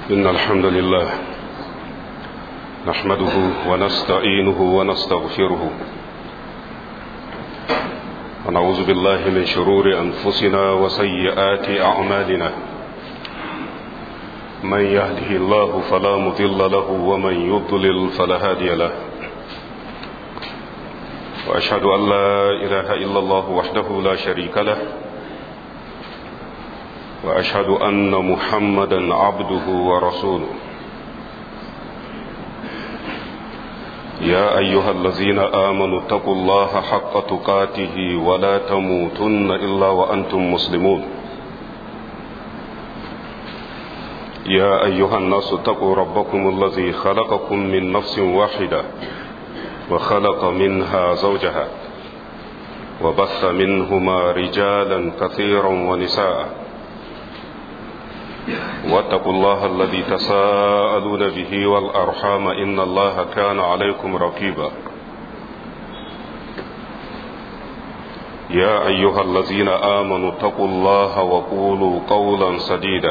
إن الحمد لله نحمده ونستعينه ونستغفره ونعوذ بالله من شرور أنفسنا وسيئات أعمالنا من يهده الله فلا مضل له ومن يضلل فلا هادي له وأشهد أن لا إله إلا الله وحده لا شريك له وأشهد أن محمدا عبده ورسوله يا أيها الذين آمنوا اتقوا الله حق تقاته ولا تموتن إلا وأنتم مسلمون يا أيها الناس اتقوا ربكم الذي خلقكم من نفس واحدة وخلق منها زوجها وبث منهما رجالا كثيرا ونساء واتقوا الله الذي تساءلون به والأرحام إن الله كان عليكم رقيبا يا أيها الذين آمنوا اتقوا الله وقولوا قولا سديدا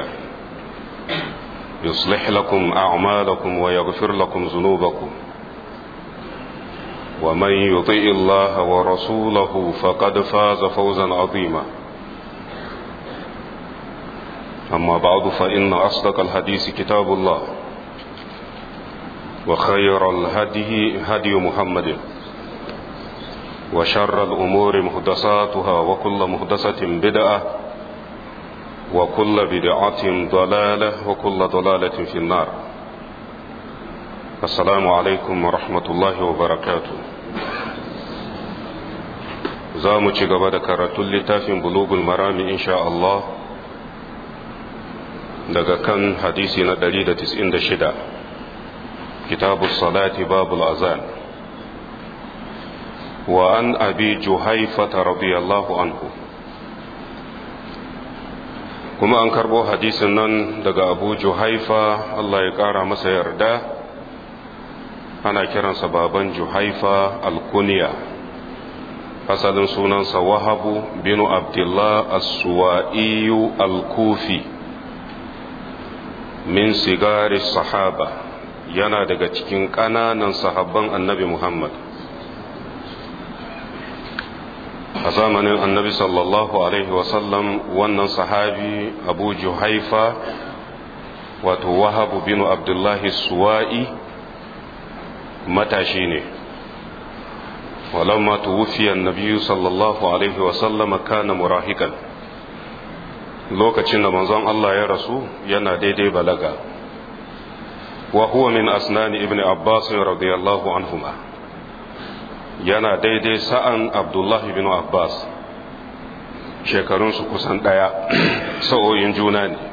يصلح لكم أعمالكم ويغفر لكم ذنوبكم ومن يطع الله ورسوله فقد فاز فوزا عظيما أما بعد فإن أصدق الحديث كتاب الله وخير الهدي هدي محمد وشر الأمور محدثاتها وكل محدثة بدعة وكل بدعة ضلالة وكل ضلالة في النار السلام عليكم ورحمة الله وبركاته زامو تشيغبا كراتول لتافين بلوغ المرام إن شاء الله daga kan hadisi na 196 kitabu salati babul azan wa an abi juhaifata radiyallahu anhu kuma an karbo hadisin nan daga abu juhaifa Allah ya kara masa yarda ana kiransa baban juhaifa alkuniya asalin sunansa wahabu binu abdullah as-suwa'iyu al-kufi min sigari sahaba yana daga cikin ƙananan sahabban annabi Muhammad a zamanin annabi sallallahu alaihi wasallam wannan sahabi abu juhaifa wato wahabu bin abdullahi suwa'i matashi ne walamma tuwufiya annabi sallallahu alaihi wasallam kana murahikan lokacin da manzon Allah ya rasu yana daidai balaga wa huwa min asnani ibn Abbas radiyallahu anhuma yana daidai sa'an Abdullah ibn Abbas shekarunsu kusan daya sa'o'in juna ne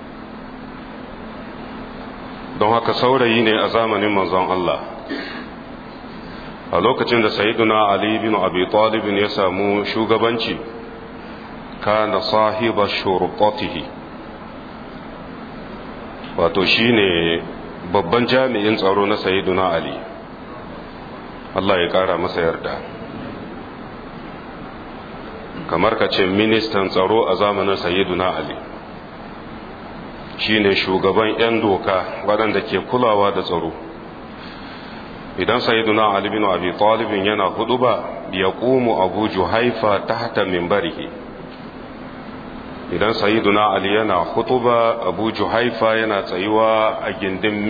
don haka saurayi ne a zamanin manzon Allah a lokacin da sayyiduna Ali ibn Abi Talib ya samu shugabanci kana sahiba shurqatihi wato shine babban jami'in tsaro na sayyiduna Ali Allah ya kara masa yarda kamar ka ce ministan tsaro a zamanin sayyiduna Ali shine shugaban 'yan doka waɗanda ke kulawa da tsaro idan sayyiduna Ali bin Abi Talib yana huduba yaqumu Abu Juhaifa tahta minbarihi idan sayyiduna Ali yana khutuba Abu Juhaifa yana tsayuwa a gindin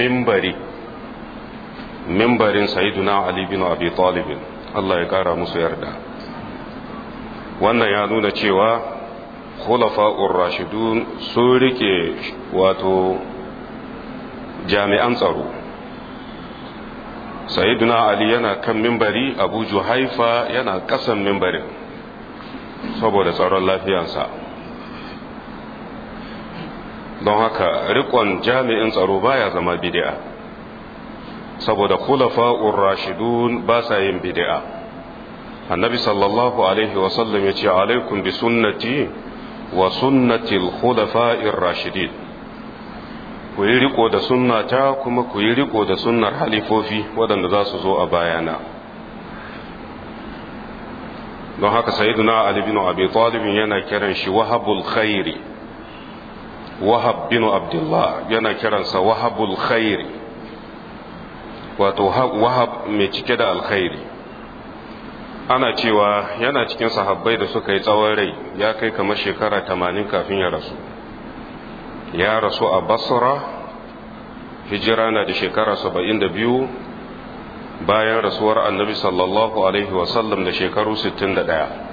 mimbarin sayyiduna Ali bin Abi Talib Allah ya kara musu yarda wannan ya nuna cewa khulafa'ur rashidun sun rike wato jami'an tsaro sayyiduna Ali yana kan mimbari Abu Juhaifa yana kasan mimbarin saboda tsaron lafiyansa don haka rikon jami'in tsaro baya zama bid'a saboda khulafa'ur rashidun ba sa yin bid'a annabi sallallahu alaihi wasallam ya ce alaikum bi sunnati wa sunnati al-khulafa'ir rashidin ku yi riko da sunnata kuma ku yi riko da sunnar halifofi waɗanda za su zo a bayana don haka sayyiduna Ali bin Abi Talib yana kiran shi wahabul khairi wahab bin abdullah yana kiransa wahabul khairi, wato wahab mai cike da alkhairi. ana cewa yana cikin sahabbai da suka yi tsawon rai, ya kai kamar shekara 80 kafin ya rasu. Ya rasu a Basra, hijira na da shekara 72 bayan rasuwar annabi sallallahu alaihi wasallam da shekaru 61.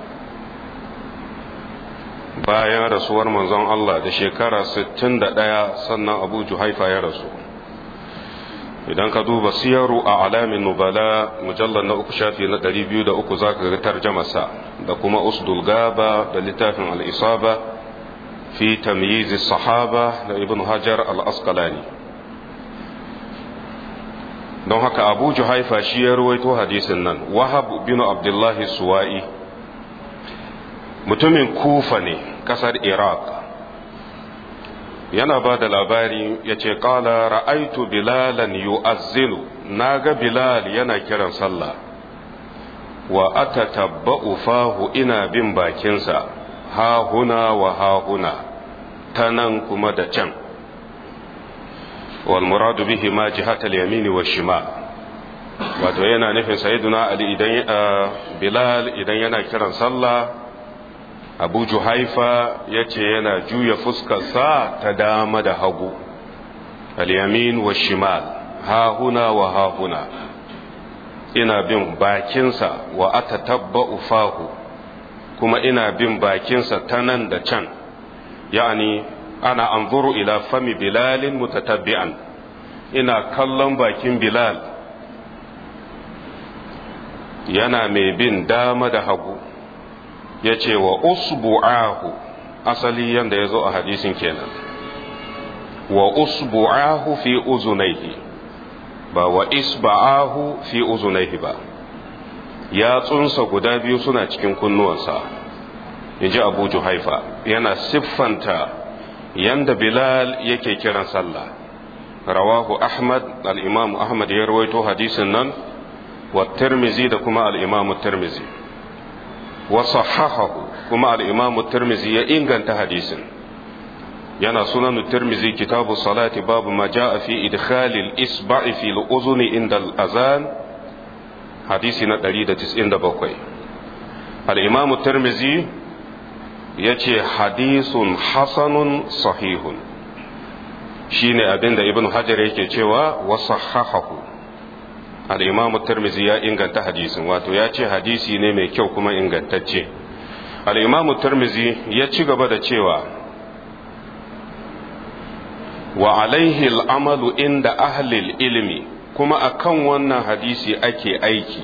bayan rasuwar manzon Allah da shekara 61 sannan Abu Juhaifa ya rasu. Idan ka duba siyaru a alamin nubala mujallar na 3 shafi na 203 zaka ga tarjamarsa, da kuma usdul gaba da littafin al-isaba fi tamyiz as-sahaba da ibn hajar al-asqalani. don haka Abu Juhaifa shi ya ruwaito hadisin nan. Wahab bin Abdullahi Suwa'i mutumin Kufa ne, kasar Iraq, yana ba da labari ya ce ƙala ra'aitu bilalan yu'azzinu, na ga Bilal yana kiran sallah, wa atatabba'u fahu, ina bin bakinsa, ha huna wa ha huna, ta nan kuma da can, wal muradu bihi ma jihatal yamini wa shima, wato yana nufin sayyiduna Ali idan Bilal idan yana kiran sallah, Abu Juhaifa ya ce yana juya fuskarsa ta dama da hagu, al-yamin wa shimal, ha huna wa ha huna, ina bin bakinsa, wa atatabba'u fahu, kuma ina bin bakinsa ta nan da can, yani ana anzuru ila fami Bilalin mutatabbi'an, ina kallon bakin Bilal yana mai bin dama da hagu. Ya ce wa usbu'ahu, asali yanda ya zo a hadisin kenan, wa usbu'ahu fi uzunaihi, ba wa isba'ahu fi uzunaihi ba, yatsunsa guda biyu suna cikin kunnuwansa, in ji Abu Juhaifa, yana siffanta yanda Bilal yake kiran sallah. Rawahu Ahmad, al-Imam Ahmad ya rawaito hadisin nan, wa Tirmizi da kuma al-Imam Tirmizi. وصححه كما الإمام الترمذي ينغنت حديثا ينا سنن الترمذي كتاب الصلاة باب ما جاء في إدخال الإصبع في الأذن عند الأذان حديثنا 197. الإمام الترمذي يتي حديث حسن صحيح شين أبن ابن حجر يكي وصححه. al'imamu Tirmizi ya inganta hadisin, wato ya ce hadisi ne mai kyau kuma ingantacce. al'imamu Tirmizi ya ci gaba da cewa wa alaihi al'amalu inda ahlil ilmi, kuma akan wannan hadisi ake aiki,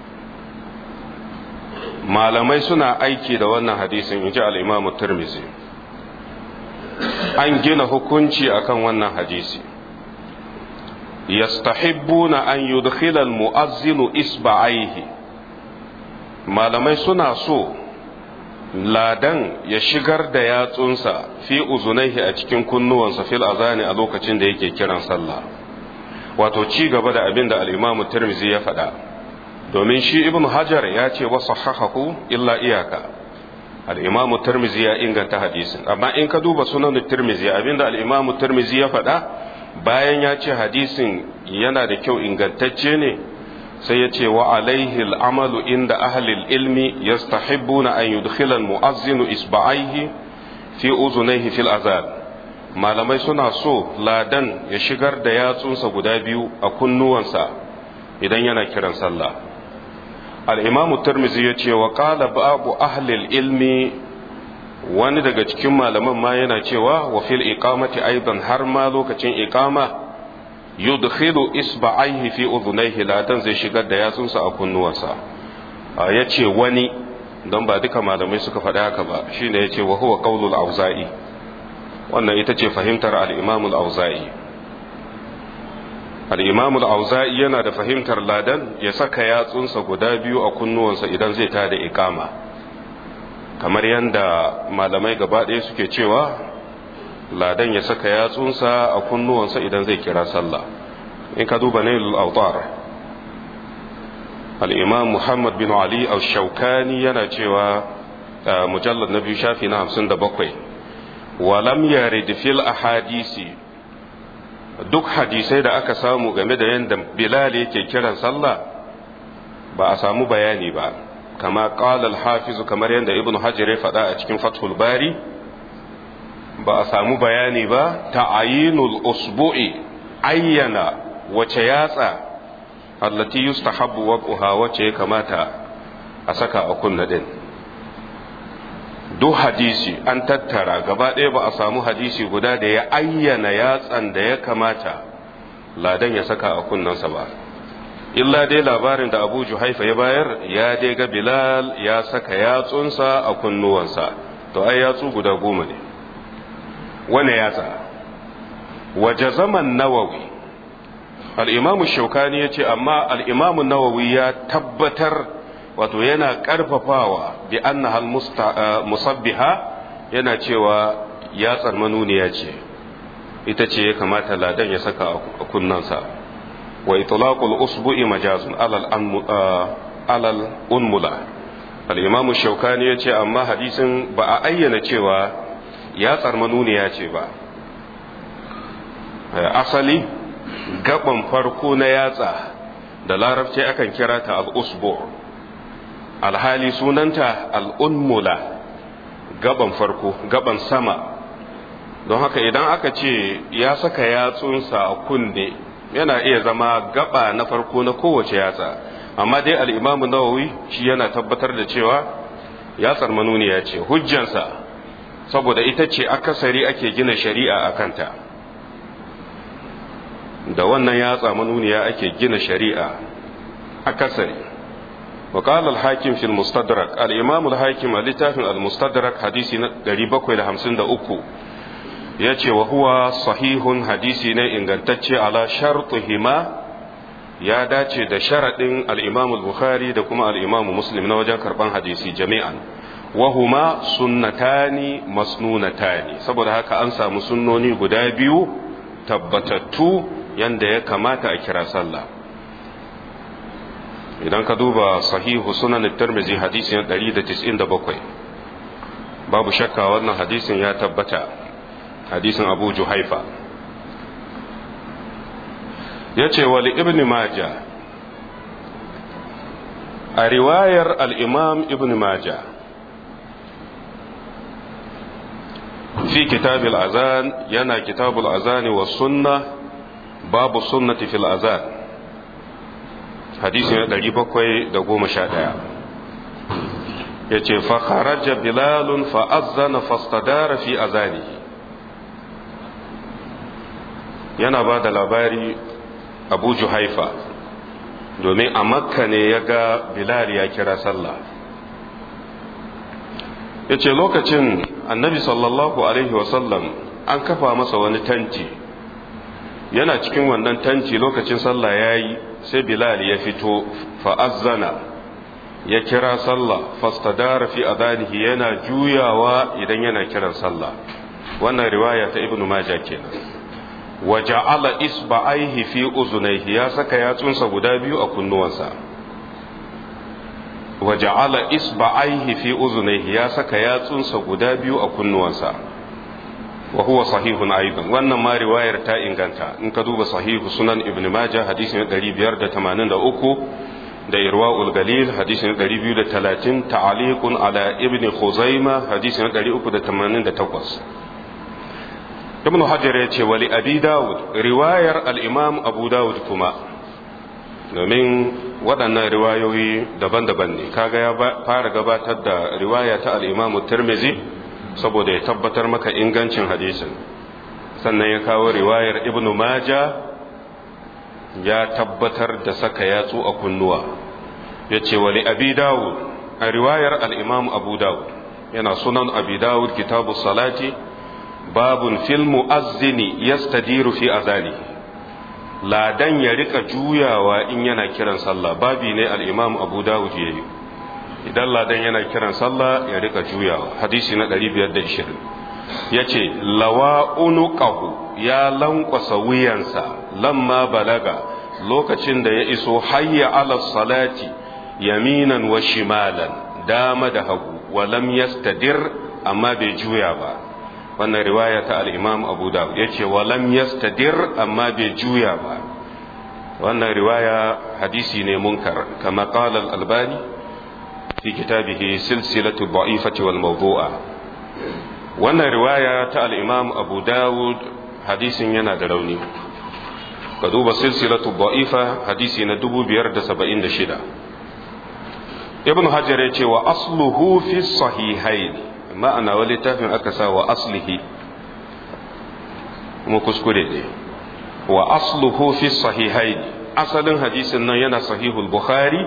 malamai suna aiki da wannan hadisin, in ji al'imamu Tirmizi. An gina hukunci akan wannan hadisi. yastahibbuna an yudkhila almu'azzinu isba'aihi, malamai suna so ladan ya shigar da yatsunsa fi uzunaihi a cikin kunnuwansa fil azani a lokacin da yake kiran sallah, wato ci gaba da abin da al-Imam Tirmidhi ya faɗa, domin shi Ibn Hajar ya ce wa sahahahu illa iyaka, al-Imam Tirmidhi ya inganta hadisin. Amma in ka duba sunan Tirmidhi, abin da al-Imam Tirmidhi ya faɗa bayan ya ce hadisin yana da kyau ingantacce ne, sai ya ce wa alaihi al'amalu inda ahlil ilmi yastahibbuna an yudkhila al-mu'azzinu isba'aihi fi uzunaihi fil azan, malamai suna so ladan ya shigar da yatsunsa guda biyu a kunnuwansa idan yana kiran sallah. al-imam Tirmidhi ya ce wa qala ba'u ahlil ilmi, wani daga cikin malaman ma yana cewa wa fil iqamati aidan, har ma lokacin iqama yudkhilu isba'aihi fi udhunayhi, ladan zai shigar da yatsunsa a kunnuwansa. yace wani, don ba duka malamai suka faɗi haka ba, shine yace wa huwa qaulul auza'i, wannan ita ce fahimtar al-imam al-auza'i. al-imam al-auza'i yana da fahimtar ladan ya saka yatsunsa guda biyu a kunnuwansa idan zai tada iqama, kamar yadda malamai gaba ɗaya suke cewa ladan ya saka yatsunsa a kunnuwansa idan zai kira sallah. in ka duba nailul awtar, al-imam Muhammad bin Ali al-Shawkani yana cewa mujallad na 2 shafi na 57, walam yarid fil ahadisi duk hadisai da aka samu game da yadda Bilal yake kiran sallah ba a samu bayani ba kama qala al-hafiz kamar yadda ibnu hajar ya faɗa a cikin fathul bari ba a samu bayani ba ta'ayinul usbu'i ayyana wace yatsa allati yustahabbu waq'uha wace ya kamata a saka a kunna din duk hadisi an tattara gaba ɗaya ba a samu hadisi guda da ya ayyana yatsan da ya kamata ladan ya saka a kunnansa ba illa dai labarin da Abu Juhaifa ya bayar ya dai ga Bilal ya saka yatsunsa a kunnuwansa to ai yatsu guda 10 ne wane yatsa waje zaman Nawawi al-Imam Shawkani yace amma al-Imam Nawawi ya tabbatar wato yana karfafawa bi annaha musabbiha yana cewa yatsar manuniya ce ita ce ya kamata ladan ya saka a kunnansa wa itlaqul usbu'i majazun alal unmula al-Imam Shawkani yace amma hadisin ba a ayyana cewa yatsar manuniya ce ba asali gaban farko na yatsa da larabci akan kira ta al-usbu' alhali sunanta al'unmula gaban farko gaban sama don haka idan aka ce ya saka yatsunsa a kunne yana iya zama gaba na farko na kowace yatsa amma dai al'imamu Nawawi shi yana tabbatar da cewa yatsar manuniya ce hujjansa saboda ita ce akasari ake gina shari'a a kanta da wannan yatsa manuniya ake gina shari'a akasari وقال الحاكم في المستدرك الإمام الحاكم لتاف المستدرك حديث 753 يأتي وهو صحيح حديثنا إن قلتتي على شرطهما يا داتي دا شرط الإمام البخاري دا كما الإمام مسلم نوجا كربان حديثي جميعا وهما سنتان مسنونتان saboda haka an samu sunnoni guda biyu tabbatattu yanda ya kamata a kira sallah idan ka duba sahihu sunan tirmidhi hadisin 197 babu shakka wannan hadisin ya tabbata hadisin Abu Juhaifa yace wali ibn majah a riwayar al-imam ibn majah fi kitab al-azan yana kitab al-azan wa sunnah babu sunnati fil azan hadisi na 711 ya ce fakharaja bilalun fa'azzana fastadara fi azanihi yana ba da labari Abu Juhaifa domin a makka ne ya ga bilal ya kira sallah ya ce lokacin annabi sallallahu alaihi wasallam an kafa masa wani tanti yana cikin wannan tanti lokacin sallah ya yi sai bilal ya fito fa'azzana ya kira sallah fastadara fi adanihi yana juyawa idan yana kiran sallah wannan riwaya ta ibnu majah kenan wa ja'ala isba'aihi fi uzunayhi ya saka yatsunsa guda biyu a kunnuwansa wa ja'ala isba'aihi fi uzunayhi ya saka yatsunsa guda biyu a kunnuwansa wa huwa sahihun aidan wannan ma riwayar ta inganta in ka duba sahihu sunan ibn majah hadisin 583 da irwaul galil hadisin 230 ta'aliqun ala ibn khuzaimah hadisin 388 ibn hajar yace wali abi daud riwayar al-imam abu daud kuma domin waɗannan riwayoyi daban-daban ne kaga ya fara gabatar da riwaya ta al-imam tirmidhi saboda ya tabbatar maka ingancin hadisin sannan ya kawo riwayar ibnu maja ya tabbatar da saka yatsu a kunnuwa ya ce wali abi dawud a riwayar al'imam abu dawud yana sunan abi dawud kitabu salati babun fil mu'azzini yastadiru fi azani ladan ya rika juyawa in yana kiran sallah babi ne al'imam abu dawud ya yi idan ladan yana kiran sallah ya rika juyawa hadisi na 520 yace lawa unuqahu ya lankwasa wuyansa lamma balaga lokacin da ya iso hayya ala salati yaminan wa shimalan dama da hagu wa lam yastadir amma bai juya ba wannan riwaya ta al-imam Abu Dawud yace walam yastadir amma bai juya ba wannan riwaya hadisi ne munkar kama qala al-Albani fi kitabihi silsilatu da'ifati wal mawdu'a wannan riwaya ta al-imam Abu Dawud hadisin yana da rauni ka duba silsilatu da'ifa hadisi na 576 ibn hajar ya ce wa asluhu fi sahihain ma'ana wa littafin aka sa wa aslihi mu kuskure ne wa asluhu fi sahihain asalin hadisin nan yana sahihul bukhari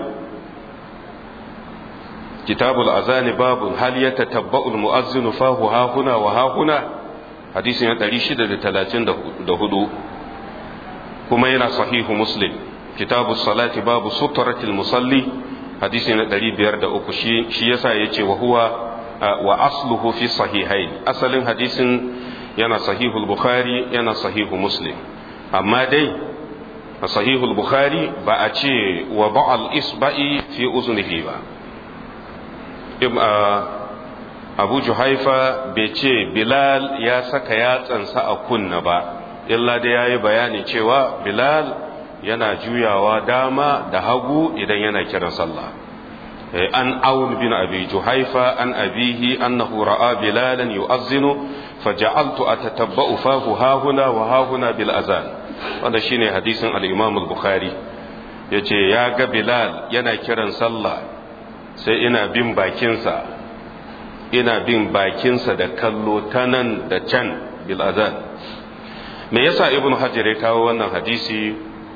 kitabul azan babun hal yatatabba'ul mu'azzinu fahu ha huna wa ha huna hadisin 634 kuma yana sahihu muslim kitabu salati babu suturatil musalli hadisi na 503 shi yasa yace wa huwa wa asluhu fi sahihain asalin hadisin yana sahihul bukhari yana sahihu muslim amma dai a sahihul bukhari ba a ce wa ba'al isba'i fi uzunihi ba abu juhaifa bai ce bilal ya saka yatsansa a kunna ba illa da ya yi bayani cewa bilal yana juyawa dama da hagu idan yana kiran sallah an aun bin abi juhaifa an abihi annahu ra'a bilalan yu'azzinu faja'altu atatabba'u fahu hahuna wa hahuna bil azan wanda shine hadisin al-imam al-bukhari yace ya ga bilal yana kiran sallah sai ina bin bakinsa da kallo ta nan da can bil azan me yasa ibnu hajar ya kawo wannan hadisi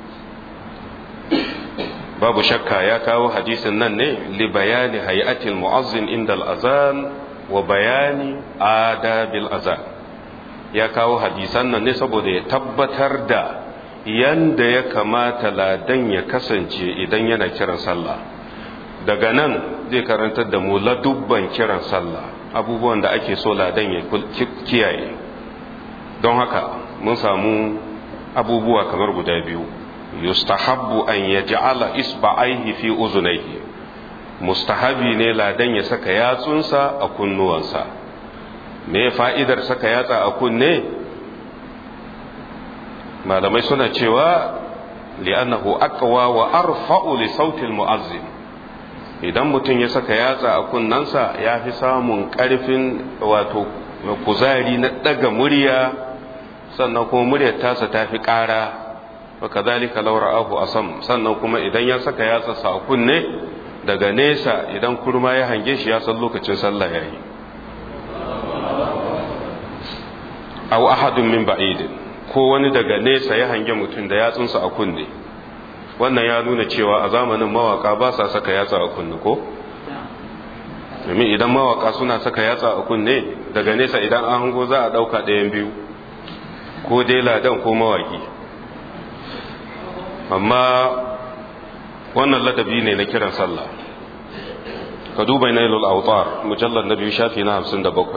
babu shakka ya kawo hadisin nan ne li bayani hay'atil mu'azzin inda al-azan wa bayani adabil azan ya kawo hadisan nan ne saboda ya tabbatar da yanda ya kamata ladan ya kasance idan yana kiran sallah daga nan zai karantar da mu ladubban kiran sallah abubuwan da ake so ladan ya kiyaye don haka mun samu abubuwa kamar guda biyu yustahabbu an yaj'ala isba'aihi fi uzunaihi mustahabi ne ladan ya saka yatsunsa a kunnuwansa me fa'idar saka yatsa a kunne malamai suna cewa li'annahu aqwa wa arfa'u li sautil mu'azzin idan mutum ya saka yatsa a kunnansa ya fi samun ƙarfin wato kuzari na ɗaga murya sannan kuma muryar tasa ta fi ƙara wa kazalika law ra'ahu asam sannan kuma idan ya saka yatsarsa a kunne daga nesa idan kurma ya hange shi ya san lokacin sallah yayi aw ahadun min ba'idin ko wani daga nesa ya hange mutum da yatsunsa a kunne wannan ya nuna cewa a zamanin mawaka ba sa saka yatsa a kunne ko domin idan mawaka suna saka yatsa a kunne daga nesa idan an hango za a dauka ɗayan biyu ko dai ladan ko mawaki amma wannan ladabi ne na kiran sallah ka duba nailul awtar mujallad na biyu shafi na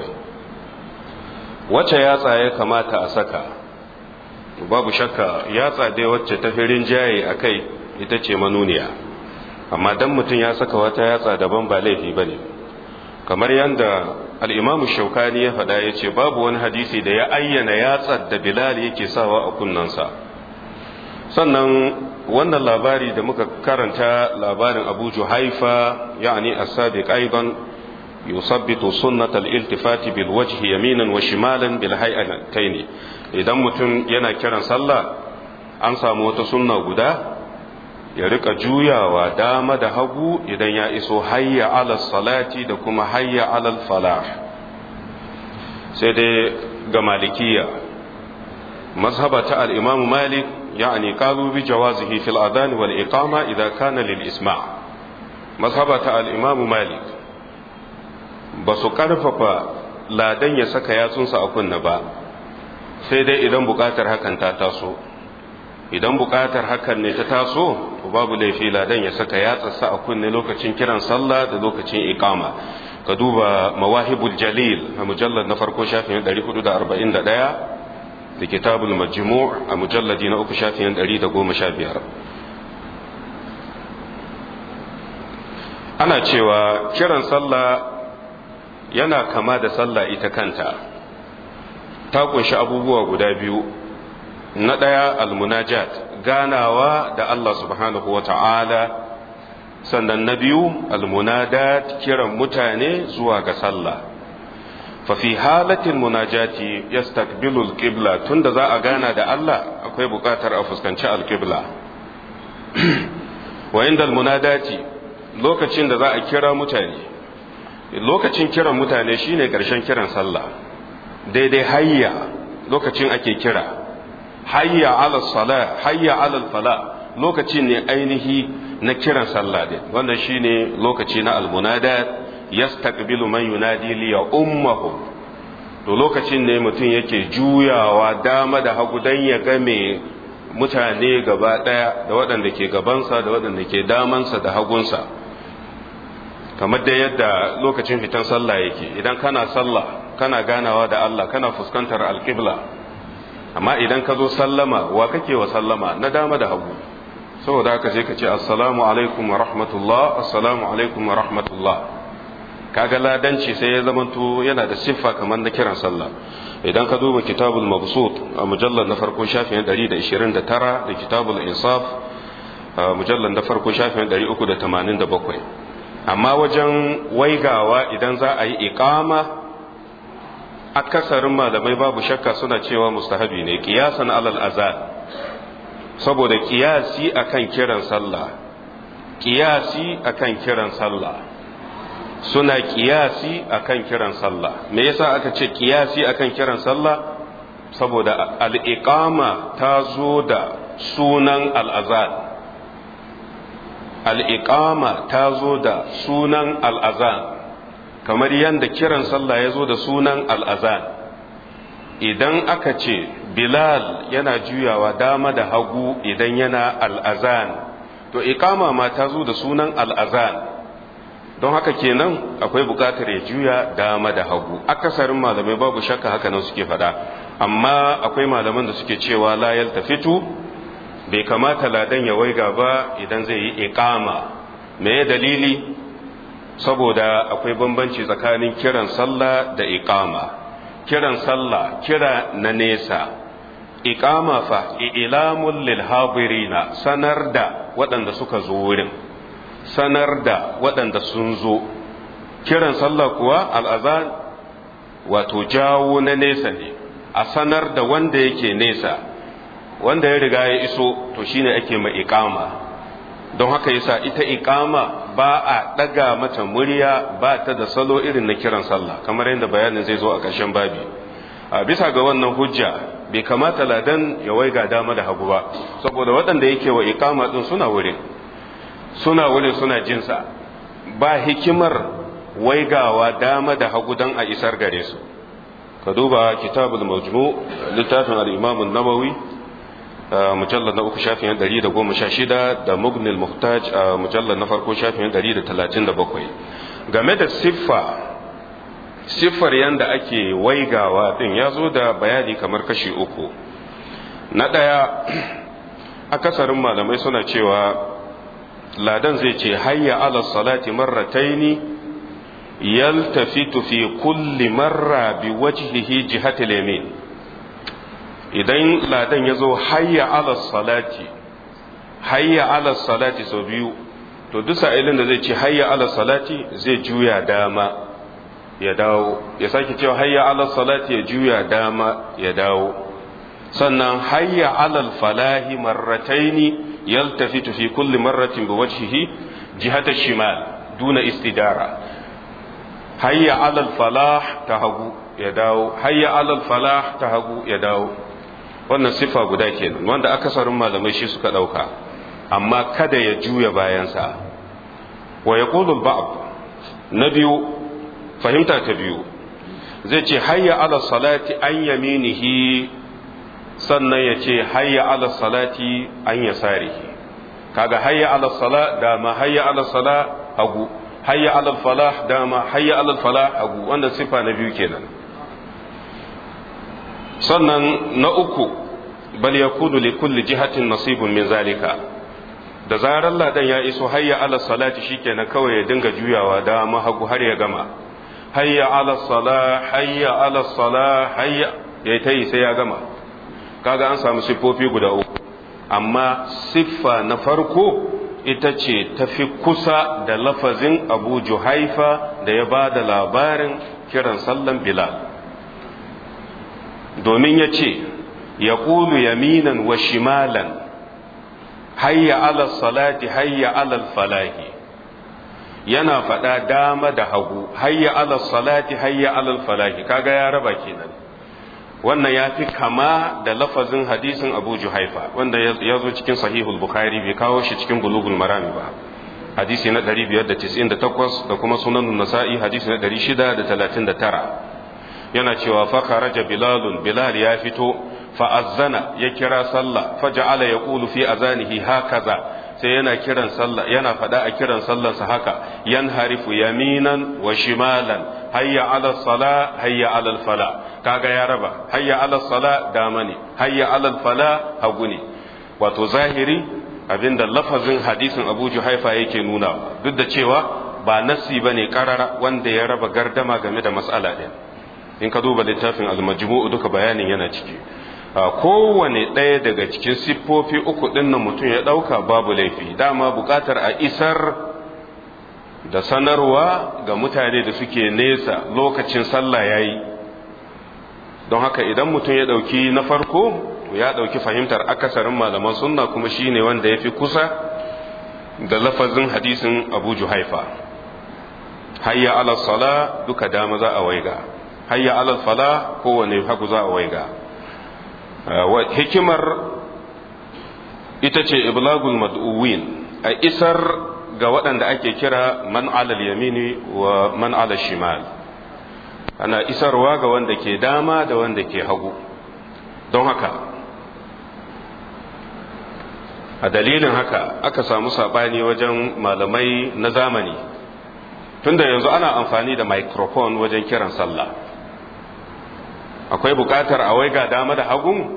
57 wacce yatsa ya kamata a saka babu shakka yatsa dai wacce ta firin jaye a kai ita ce manuniya amma dan mutum ya saka wata yatsa daban ba laifi ba ne kamar yadda al'imamu shaukani ya faɗa ya ce babu wani hadisi da ya ayyana yatsar da bilal yake sawa a kunnansa sannan wannan labari da muka karanta labarin abu juhaifa ya'ani as-sabiq aidan yusabbitu sunnat al-iltifati bil wajhi yaminan wa shimalan bil hay'atayn idan mutum yana kiran sallah an samu wata sunna guda ya rika juyawa dama da hagu idan ya iso hayya ala salati da kuma hayya ala falah sai dai ga malikiya mazhabata al-imam malik yani qalu bi jawazihi fil adhan wal iqama idha kana lil isma' mazhabata al-imam malik ba su karfafa ladan ya saka yatsunsa a kunna ba sai dai idan bukatar hakan ta taso idan bukatar hakan ne ta taso to babu laifi ladan ya saka yatsarsa a kunne lokacin kiran sallah da lokacin iqama ka duba mawahibul jalil a mujallad na farko shafin 441 da kitabul majmu' a mujalladi na uku shafin 115 ana cewa kiran sallah yana kama da sallah ita kanta ta kunshi abubuwa guda biyu. Na ɗaya almunajat, ganawa da Allah subhanahu wa ta'ala, sannan na biyu almunadat, kiran mutane zuwa ga sallah. fafi halatin munajati yastaqbilu alqibla, tunda za a gana da Allah akwai buƙatar a fuskanci alqibla. wa inda almunadati, lokacin da za a kira mutane, lokacin kiran mutane shine ƙarshen kiran sallah, daidai hayya lokacin ake kira, hayya ala salah, hayya ala fala, lokacin ne ainihi na kiran sallah din. wannan shine lokaci na almunadat, yastaqbilu man yunadi li ya ummuhu. to lokacin ne mutum yake juyawa dama da hagu dan ya game mutane gaba daya, da waɗanda ke gabansa da waɗanda ke damansa da hagunsa, kamar da yadda lokacin fitan sallah yake. idan kana sallah kana ganawa da Allah, kana fuskantar alqibla, amma idan ka zo sallama, wa kake wa sallama? na dama da hagu. saboda haka sai ka ce assalamu alaikum wa rahmatullah, assalamu alaikum wa rahmatullah. kaga ladanci sai ya zamanto yana da siffa kamar na kiran sallah. idan ka duba kitabul mabsut a mujallar na farko shafin 129 da kitabul insaf a mujallar na farko shafin 387. amma wajen waigawa idan za a yi iqama, akasarin malamai babu shakka suna cewa mustahabi ne, qiyasan alal azan, saboda qiyasi akan kiran sallah, qiyasi akan kiran sallah, suna qiyasi akan kiran sallah. me yasa aka ce qiyasi akan kiran sallah? saboda al-iqama ta zo da sunan al-azan, al-iqama ta zo da sunan al-azan, kamar yadda kiran sallah ya zo da sunan al-azan. idan aka ce Bilal yana juyawa dama da hagu idan yana al-azan, to iqama ma ta zo da sunan al-azan. don haka kenan akwai bukatar ya juya dama da hagu. akasarin malamai babu shakka haka nan suke faɗa, amma akwai malaman da suke cewa la yaltafitu, bai kamata ladan ya waiga ba idan zai yi iqama. me dalili? saboda akwai bambanci tsakanin kiran sallah da iqama. kiran sallah kira na nesa, iqama fa ilamul lil hadirina, sanar da waɗanda suka zo wurin, sanar da waɗanda sun zo. kiran sallah kuwa al'azan wato jawo na nesa ne, a sanar da wanda yake nesa, wanda ya riga ya iso to shine ake ma iqama. don haka yasa ita iqama ba a daga mata murya, ba ta da salo irin na kiran sallah, kamar yadda bayanin zai zo a ƙarshen babi. a bisa ga wannan hujja bai kamata ladan ya waiga dama da hagu ba, saboda waɗanda yake wa iqama din suna wurin suna jinsa. ba hikimar waigawa dama da hagu don a isar gare su. ka duba kitabul majmu, littafin al-imam an-nawawi, mujallar na uku shafin 116, da mughnil muhtaj mujallar na farko shafin 137. game da siffar yanda ake waigawa din ya zo da bayani kamar kashi uku. na ɗaya, akasarin malamai suna cewa ladan zai ce hayya ala salati marrataini yaltafitu fi kulli marra bi wajhihi jihati al-yamin. idan ladan yazo hayya ala salati sau biyu, to duk sa'ilin da zai ce hayya ala salati zai juya dama ya dawo, ya sake cewa hayya ala salati ya juya dama ya dawo. sannan hayya ala falahi marrataini yaltafitu fi kulli marratin bi wajhihi jihata shimal duna istidara. hayya alal falah ta hagu ya dawo, hayya alal falah ta hagu ya dawo. wannan sifa guda kenan wanda akasarin malamai shi suka dauka, amma kada ya juya bayansa. wa yaqulu al-ba'd, na biyu, fahimta ta biyu, zai ce hayya alal salati an yaminihi, sannan ya ce hayya ala salati an yasarihi. kaga hayya ala sala dama, hayya ala sala hagu, hayya ala falah dama, hayya ala falah hagu. wanda sifa na biyu kenan. sannan na uku, bal yakunu li kulli jihatin nasibun min zalika. da zarar ladan ya iso hayya ala salati shikenan kawai ya dinga juyawa dama hagu har ya gama. hayya ala sala, hayya ala sala, hayya yayi tayi sai ya gama kaga an samu siffofi guda uku amma siffa na farko ita ce tafi kusa da lafazin Abu Juhaifa da ya ba da labarin kiran sallan Bilal domin ya ce ya ƙulu yaminan wa shimalan hayya ala salati hayya ala falahi yana faɗa dama da hagu hayya ala salati hayya ala falahi kaga ya raba kenan wannan ya fi kama da lafazin hadisin Abu Juhaifa wanda ya zo cikin sahihul Bukhari bai kawo shi cikin bulughul marami ba hadisi na 598 da kuma sunanun nasa'i hadisi na 639 yana cewa fa kharaja bilal ya fito fa azzana ya kira sallah fa ja'ala yaqulu fi azanihi hakaza sai yana kiran sallah yana fada a kiran sallarsa haka yanharifu yaminan wa shimalan hayya ala sala hayya ala fala kaga ya raba hayya ala sala dama ne hayya ala fala hagu ne wato zahiri abinda lafazin hadisin Abu Juhaifa yake nuna duk da cewa ba nassi bane karara wanda ya raba gardama game da mas'ala din in ka duba littafin al-majmu' duka bayanin yana ciki kowane ɗaya daga cikin siffofi uku ɗin nan mutum ya ɗauka babu laifi dama buƙatar a isar da sanarwa ga mutane da suke nesa lokacin sallah yayi don haka idan mutum ya ɗauki na farko ya ɗauki fahimtar akasarin malaman sunna kuma shine wanda ya fi kusa da lafazin hadisin Abu Juhaifa hayya ala sala duka dama za a waiga hayya ala fala kowane hagu za a waiga hikimar ita ce iblagul mad'uwin a isar ga waɗanda ake kira man alal yamini wa man alal shimal ana isarwa ga wanda ke dama da wanda ke hagu don haka a dalilin haka aka samu sabani wajen malamai na zamani tunda yanzu ana amfani da microphone wajen kiran sallah akwai bukatar a waiga dama da hagun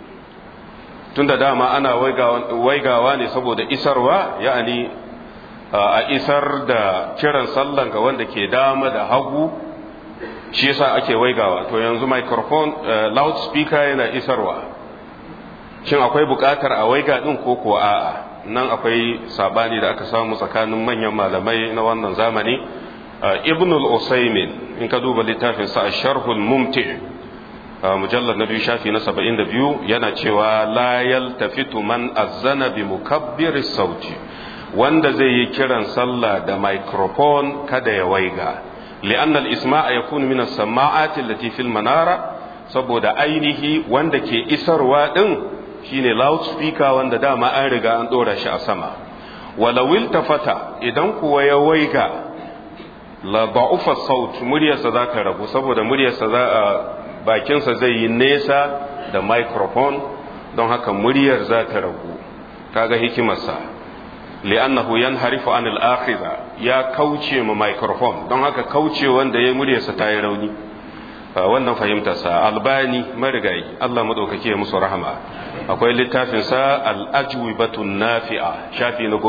tunda dama ana waigawa ne saboda isarwa ya'ani a isar da kiran sallan ga wanda ke dama da hagu shi yasa ake waigawa to yanzu microphone loudspeaker yana isarwa shin akwai bukatar a waiga din ko kuwa a'a nan akwai sabani da aka samu tsakanin manyan malamai na wannan zamani ibn al-usaymin in ka duba littafin sa sharhul mumti' mujallar na biyu shafi na 72 yana cewa la yaltafitu man azzana bi mukabbiris sauti wanda zai yi kiran sallah da microphone kada ya waiga li'anna al-isma'a yakunu min as-sama'ati allati fil manara saboda ainihi wanda ke isarwa din shine loudspeaker wanda dama an riga an dora shi a sama wala wiltafata idan kuwa ya waiga la da'ufa saut muryarsa za ta rabu saboda muryarsa bakinsa zai yi nesa da microphone don haka muryar za ta ragu kaga hikimarsa li'annahu yanharifu anil akhiza ya kauce ma microphone don haka kauce wanda ya muryarsa ta yi rauni wannan fahimtarsa albani marigayi Allah madaukake ya musu rahama akwai littafinsa al-ajwibatun nafi'a shafi na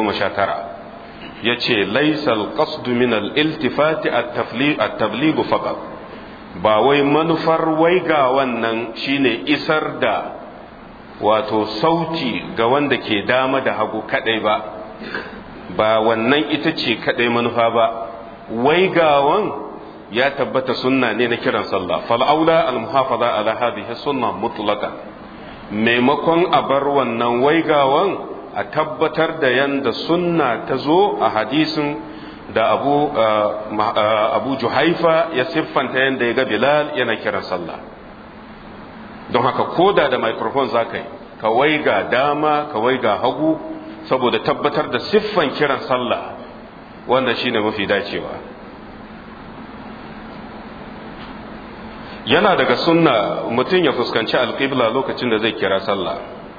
19 yace laysa al-qasdu min al-iltifati at-tabligh faqat ba wai manufar waiga wannan shine isar da wato sauti ga wanda ke dama da hagu kadai ba wannan ita ce kadai manufa ba waigawan ya tabbata sunna ne na kiran sallah fal aula al muhafaza ala hadhihi sunna mutlaqan maimakon a bar wannan waigawan a tabbatar da yanda sunna ta zo a hadisin da abu juhaifa ya siffanta yanda ya ga bilal yana kiran sallah don haka koda da microphone za ka yi ka waiga dama ka waiga hagu saboda tabbatar da siffan kiran sallah wannan shine mafi dacewa yana daga sunna mutum ya fuskanci alƙibla lokacin da zai kira sallah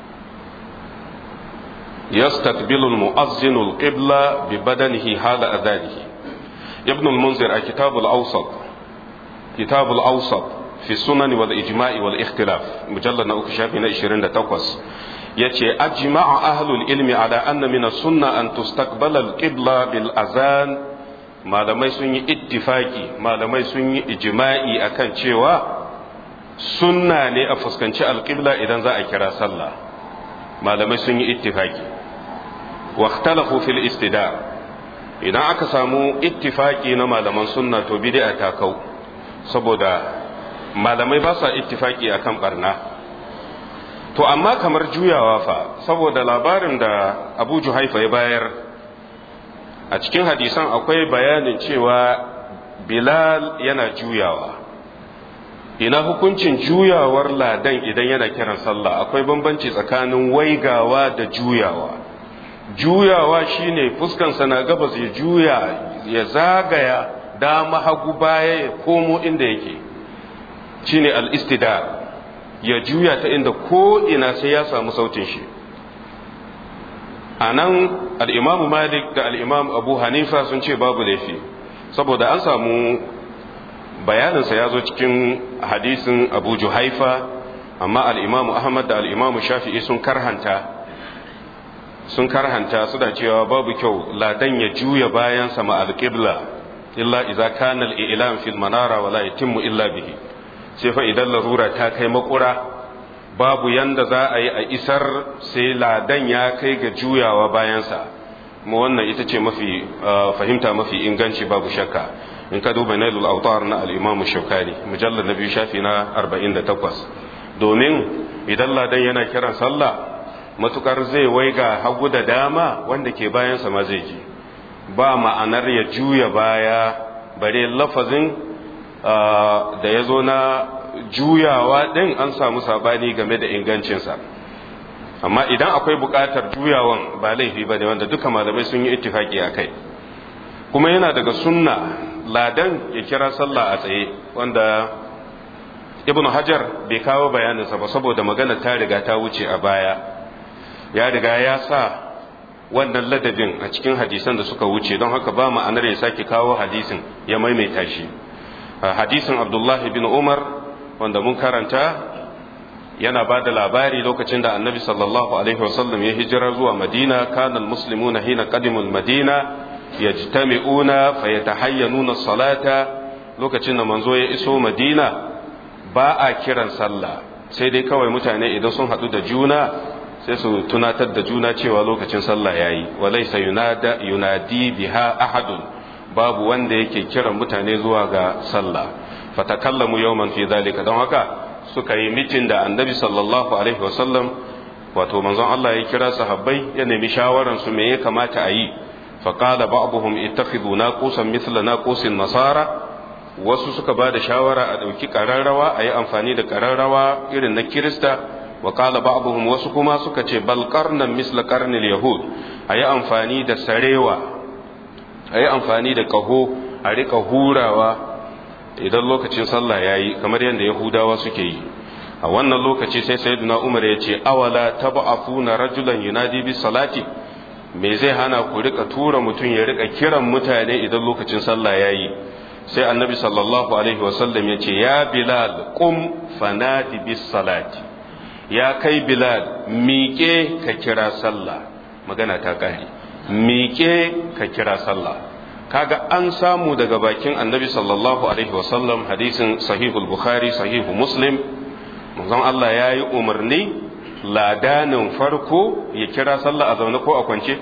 yastaqbilu almu'azzinu alqibla bi badanihi hala adanihi ibn al-munzir a kitab al-awsat fi sunan wal ijma'i wal ikhtilaf mujallad na 3 shafi na 28 yace ajma'a ahlul ilmi ala anna min as-sunnah an tustaqbala al-qibla bil azan malamai sun yi ittifaki malamai sun yi ijma'i akan cewa sunna ne a fuskanci alƙibla idan za a kira sallah malamai sun yi ittifaki wa ikhtalafu fil istida idan aka samu ittifaki na malaman sunna to bid'a ta kau saboda malamai ba sa ittifaki akan barna to amma kamar juyawa fa saboda labarin da Abu Juhaifa ya bayar a cikin hadisan akwai bayanin cewa Bilal yana juyawa ina hukuncin juyawar ladan idan yana kiran sallah akwai bambanci tsakanin waigawa da juyawa shine fuskansa na gabas ya juya ya zagaya dama hagu baya ya komo inda yake shine al-istidar ya juya ta inda ko ina sai ya samu sautin shi anan al-Imam Malik da al-Imam Abu Hanifa sun ce babu laifi saboda an samu bayaninsa ya zo cikin hadisin Abu Juhaifa amma al-Imam Ahmad da al-Imam Shafi'i sun karhanta suna cewa babu kyau ladan ya juya bayan sama al-qibla illa idza kana al-i'lam fil manara wala yatimmu illa bihi sai fa idan larura ta kai makura babu yanda za a yi a isar sai ladan ya kai ga juyawa bayansa mu wannan ita ce mafi fahimta mafi inganci babu shakka in ka duba nailul autar na al-Imam Shawkani mujallad na biyu shafi na 48 domin idan ladan yana kiran sallah matukar zai waiga hagu da dama wanda ke bayansa ma zai ji ba ma'anar ya juya baya bare lafazin da ya zo na juyawa din an samu sabani game da ingancinsa amma idan akwai buƙatar juyawan ba laifi ba ne wanda duka malamai sun yi ittifaki a kai kuma yana daga sunna ladan ya kira sallah a tsaye wanda ibnu hajar bai kawo bayaninsa ba saboda magana ta riga ta wuce a baya ya riga ya sa wannan ladabin a cikin hadisan da suka wuce don haka ba ma'anar ya sake kawo hadisin ya maimaita shi hadisin abdullahi bin umar wanda mun karanta yana ba da labari lokacin da annabi sallallahu alaihi wasallam ya hijira zuwa madina kana almuslimuna hina qadimul madina yajtami'una fayatahayyanuna salata lokacin da manzo ya iso madina ba a kiran sallah sai dai kawai mutane idan sun hadu da juna sai su tunatar da juna cewa lokacin sallah yayi walaysa yunadi biha ahadun babu wanda yake kiran mutane zuwa ga sallah fatakallamu yawman fi dhalika don haka suka yi mitin da annabi sallallahu alaihi wasallam wato manzon Allah ya kira sahabbai ya nemi shawaran su me ya kamata a yi faqala ba'dhum ittakhidhu naqusan mithla naqusin nasara wasu suka ba da shawara a dauki kararrawa a yi amfani da kararrawa irin na kirista wa qala ba'dhum wasu kuma suka ce bal qarnan misla qarnil yahud a yi amfani da sarewa a yi amfani da kaho a rika hurawa idan lokacin sallah yayi kamar yadda yahudawa suke yi a wannan lokaci sai sayyidina umar ya ce awala tab'afuna rajulan yunadi bis salati me zai hana ku rika tura mutum ya rika kiran mutane idan lokacin sallah yayi sai annabi sallallahu alaihi wasallam ya ce ya bilal qum fanadi bis salati ya kai bilal miƙe ka kira sallah magana ta kare miƙe ka kira sallah kaga an samu daga bakin annabi sallallahu alaihi wasallam hadisin sahihul bukhari sahihu muslim manzon Allah ya yi umarni ladanin farko ya kira sallah a zaune ko a kwance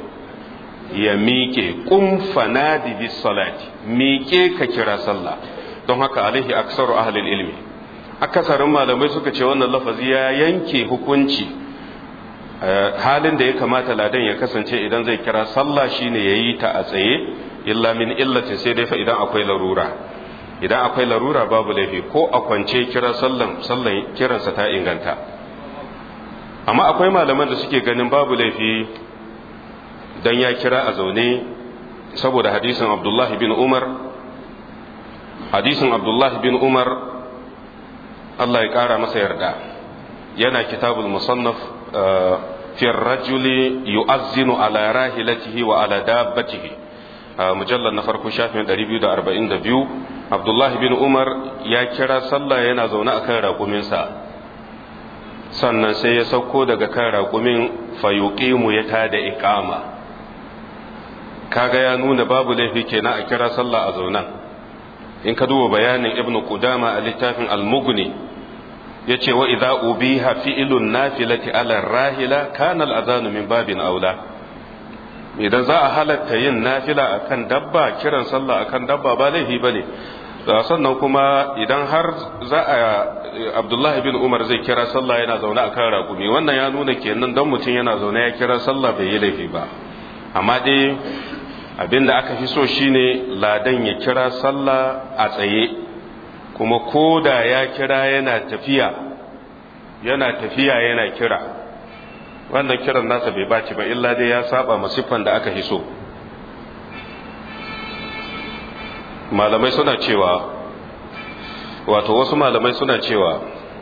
ya miƙe qum fanadi bis salati miƙe ka kira sallah don haka alaihi aksaru ahlul ilmi akasarin malamai suka ce wannan lafazi ya yanke hukunci halin da ya kamata ladan ya kasance idan zai kira sallah shine yayi ta a tsaye illa min illatin sai dai fa idan akwai larura babu laifi ko a kwance kira sallan kiransa ta inganta amma akwai malaman da suke ganin babu laifi dan ya kira a zaune saboda hadisin Abdullahi bin Umar Allah ya kara masa yarda yana kitabul musannaf fi ar-rajuli yu'azzinu ala rahilatihi wa ala dabbatihi mujallar na farko shafin 242 Abdullahi bin Umar ya kira sallah yana zaune akan raƙuminsa sannan sai ya sauko daga kan raƙumin fayuqimu ya tada iqama kaga ya nuna babu laifi kenan a kira sallah a zaunan in ka duba bayanin Ibn Qudama a littafin Al-Mughni yace wa idza ubiha fi'lun nafilati ala rahila kana al-adhanu min babin aula. Idan za a halatta yin nafila akan dabba, kiran sallah akan dabba ba laifi bane. Sannan kuma idan har za a Abdullahi bin Umar zai kira sallah yana zaune akan ragumi, wannan ya nuna kenan dan mutum yana zaune ya kira sallah bai yi laifi ba. Amma dai abinda aka fi so shine ladan ya kira sallah a tsaye, kuma koda ya kira yana tafiya yana kira, wannan kiran nasa bai baci ba, illa dai ya saba masifan da aka fi so. Malamai suna cewa, wato wasu malamai suna cewa,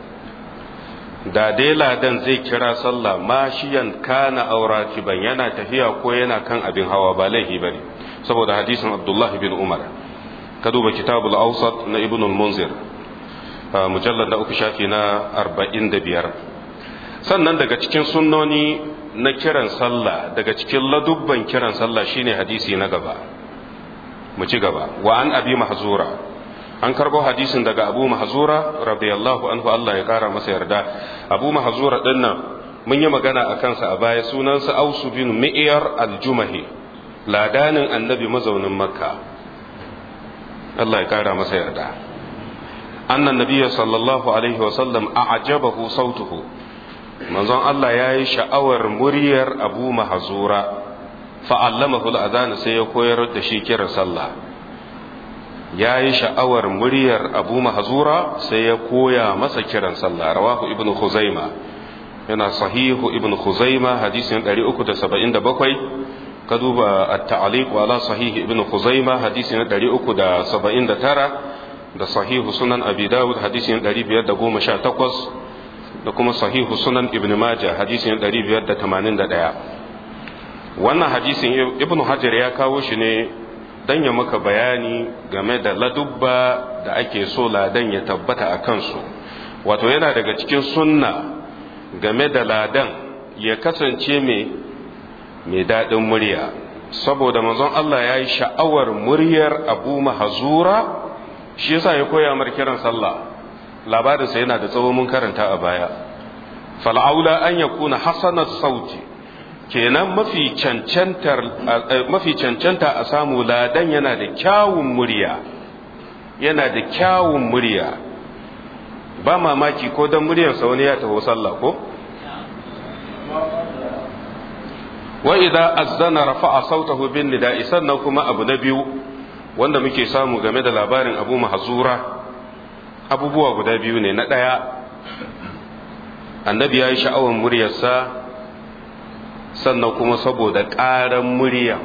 da dai ladan zai kira sallah mashiyan kana aurakiban, yana tafiya ko yana kan abin hawa ba laifi bane, saboda hadisin Abdullah bin Umar. Ka duba kitabul awsat na Ibn al-Munzir, mujallad na 3 shafi na 45. Sannan daga cikin sunnoni na kiran sallah, daga cikin ladubban kiran sallah shine hadisi na gaba. Mu ci gaba. Wa an abi mahzura, an karbo hadisin daga abu mahzura radiyallahu anhu, Allah ya kara masa yarda. Abu mahzura dinnan mun yi magana a kansa a baya, sunansa Ausu bin Mi'yar al-Jumahi, ladanin annabi mazaunin Makka, Allah ya kara masa yarda. Annan nabiyyu sallallahu alaihi wasallam a'jabahu sautuhu, manzon Allah yayi sha'awar muryar abu mahzura, fa'allamahu al-adhan, sai ya koyar da shi kiran sallah. Ya yi sha'awar muryar abu mahzura sai ya koya masa kiran sallah. Rawahu ibn Khuzaima, yana sahihu ibn Khuzaima hadisin 377. Ka duba at-ta'liq ala sahih ibn Khuzaima hadisin 379, da sahihu sunan Abi Dawud hadisin 518, da kuma sahihu sunan Ibn Majah hadisin 581. Wannan hadisin Ibn Hajar ya kawo shi ne dan ya maka bayani game da ladubba da ake so ladan ya tabbata a kansu. Wato yana daga cikin sunna game da ladan ya kasance mai daɗin murya, saboda manzon Allah ya yi sha'awar muryar abu mahzura, shi yasa ya koya mar kiran sallah. Labarinsa yana da tsawo, mun karanta a baya. fal'aula an yakuna hasanat sauti, kenan mafi cancanta a samu ladan yana da kyawun murya, ba mamaki ko dan muryarsa wani ya taho sallah ko. Wa idza azzana rafa'a sautahu bin nida'i, sannan kuma abu na biyu wanda muke samu game da labarin abu mahzura, abubuwa guda biyu ne. Na ɗaya, annabi ya yi sha'awar muryarsa, sannan kuma saboda ƙarar muryan,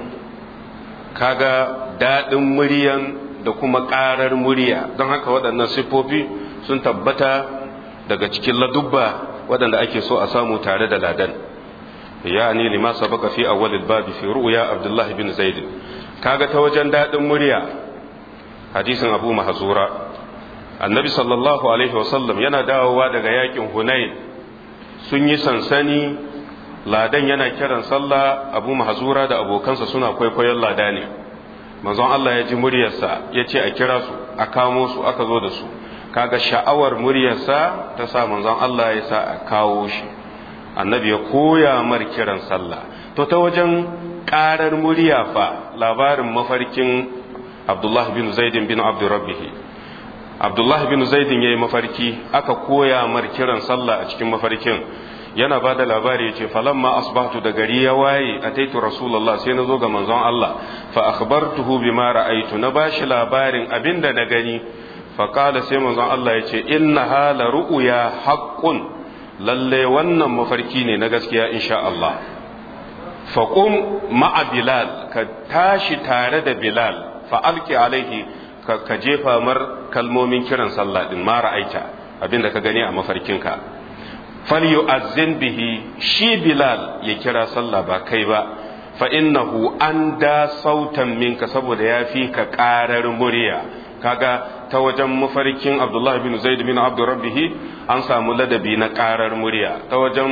kaga daɗin muryan da kuma ƙarar murya, don haka waɗannan siffofi sun tabbata daga cikin ladubba waɗanda ake so a samu tare da ladan. yani lima sabaka fi awwalil babi fi ru'ya Abdullah bin Zaid, kaga ta wajen daɗin murya hadisin Abu Mahzura, annabi sallallahu alaihi wasallam yana dawowa daga yakin Hunain, sun yi sansani, ladan yana kiran sallah, Abu Mahzura da abokansa suna kwaikwayon lada ne. Manzon Allah ya ji muryarsa ya ce a kira su, a kamo su, aka zo da su. Kaga sha'awar muryarsa ta sa manzon Allah ya sa a kawo shi, annabi ya koya mar kiran sallah. To ta wajen ƙarar murya fa, labarin mafarkin Abdullah bin Zaid bin Abdurrabbih, Abdullah bin Zaid ya yi mafarki, aka koya mar kiran sallah a cikin mafarkin. Yana ba da labari ya ce, falamma asbahtu, da gari ya waye, ataitu rasulullah, sai na zo ga manzon Allah, fa akhbartuhu bima ra'aytu, na bashi labarin abinda na gani. Fa qala, sai manzon Allah ya ce, inna hala ru'ya haqqun, lalle wannan mafarki ne na gaskiya insha Allah. Fa qum ma'a Bilal, ka tashi tare da Bilal, fa alqi alaihi, ka jefa mar kalmomin kiran sallah din, ma ra'aita, abinda ka gani a mafarkinka. falyu'azzin bihi, shi Bilal ya kira sallah ba kai ba, fa innahu anda sautan minka, saboda ya fi ka karar murya. Kaga ta wajen mafarkin Abdullah bin Zaid bin Abdurrabbih an samu ladabi na karar murya, ta wajen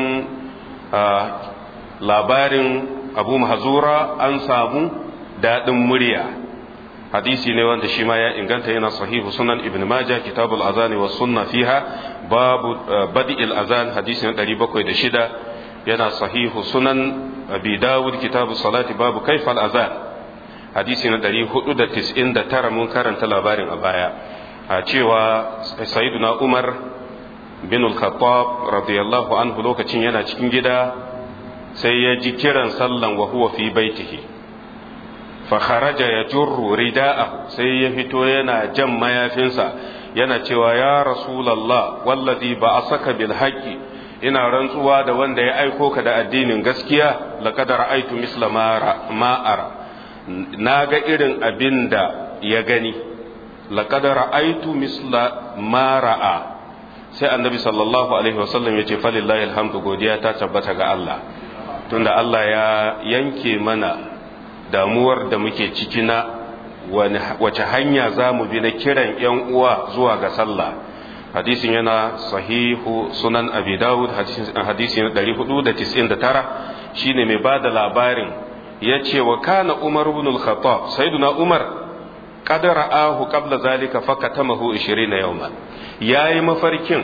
labarin Abu Mahzura an samu dadin murya. hadisi ne wanda shi ma ya inganta, yana sahihu sunan ibn majah kitabul azan wa sunna fiha babu badi'il azan hadisi na 706, yana sahihu sunan abi dawud kitabus salati babu kaifal azan hadisi na 499. mun karanta labarin a baya a cewa sayyiduna umar bin al-khattab radiyallahu anhu lokacin yana cikin gida sai ya ji kiran sallan wa huwa fi baitihi fa kharaja yajurru rida'ahu, sai ya fito yana jan mayafinsa yana cewa ya rasulullah wallazi ba'asaka bil haqqi, ina rantsuwa da wanda ya aiko ka da addinin gaskiya, laqad ra'aytu misla ma ara, naga irin abinda ya gani, laqad ra'aytu misla ma ra'a. sai annabi sallallahu alaihi wasallam ya ce falillahi alhamdu, godiya ta tabbata ga Allah, tunda Allah ya yanke mana damuwar da muke ciki na wace hanya za mu bi na kiran yan uwa zuwa ga sallah. hadisin yana sahihu sunan abi dawud hadisi na 499. shine mai bada labarin yace wa kana umar ibn al-khattab, sayyiduna umar qad ra'ahu qabla zalika fakatamahu 20 yawman, yayi mafarkin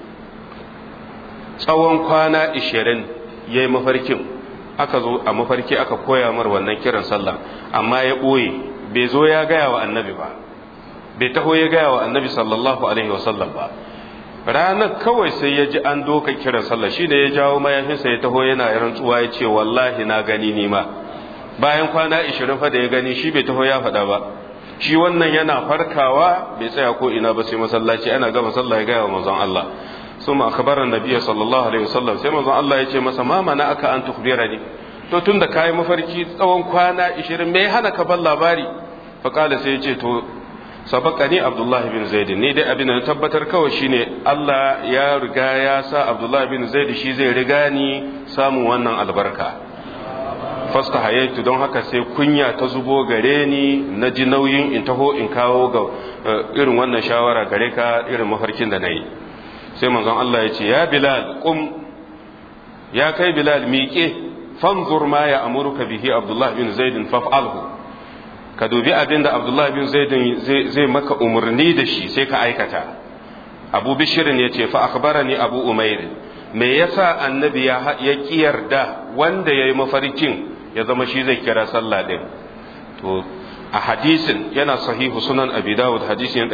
tsawon kwana 20 yayi mafarkin, aka zo a mafarki aka koya mar wannan kiran sallah, amma ya boye, bai zo ya gaya wa annabi ba, bai taho ya gaya wa annabi sallallahu alaihi wasallam ba. ranar kawai sai ya ji an doka kiran sallah, shi da ya jawo mayafinsa ya taho yana rantsuwa ya ce wallahi na gani ni ma. bayan kwana 20 fa da ya gani, shi bai taho ya faɗa ba, shi wannan yana farkawa bai tsaya ko ina ba sai masallaci, ana gama sallah ya gaya wa manzon Allah. summa akhbara an-nabiy sallallahu alaihi wasallam, sai manzon Allah ya ce masa ma mana aka an tukhbirani, to tunda kai mafarki tsawon kwana 20 me hana ka bar labari? fa kala sai ya ce to sabaqani Abdullah bin Zaid, ni dai abin da tabbatar kawai shine Allah ya riga ya sa Abdullah bin Zaid shi zai riga ni samun wannan albarka. fasta hayaitu, don haka sai kunya ta zubo gare ni, na ji nauyin in taho in kawo ga irin wannan shawara gare ka, irin mafarkin da na yi. sai manzon Allah ya ce ya Bilal qum, ya kai Bilal miƙe, fanzur ma ya amuruka bihi Abdullah bin Zaid faf'alhu, ka dubi abin da Abdullah bin Zaid zai maka umarni da shi sai ka aikata. Abu Bishr ya ce fa akhbarani Abu Umair, me yasa annabi ya kiyarda wanda yayi mafarkin ya zama shi zai kira sallah din? To a hadisin yana sahihu sunan abi dawud hadisin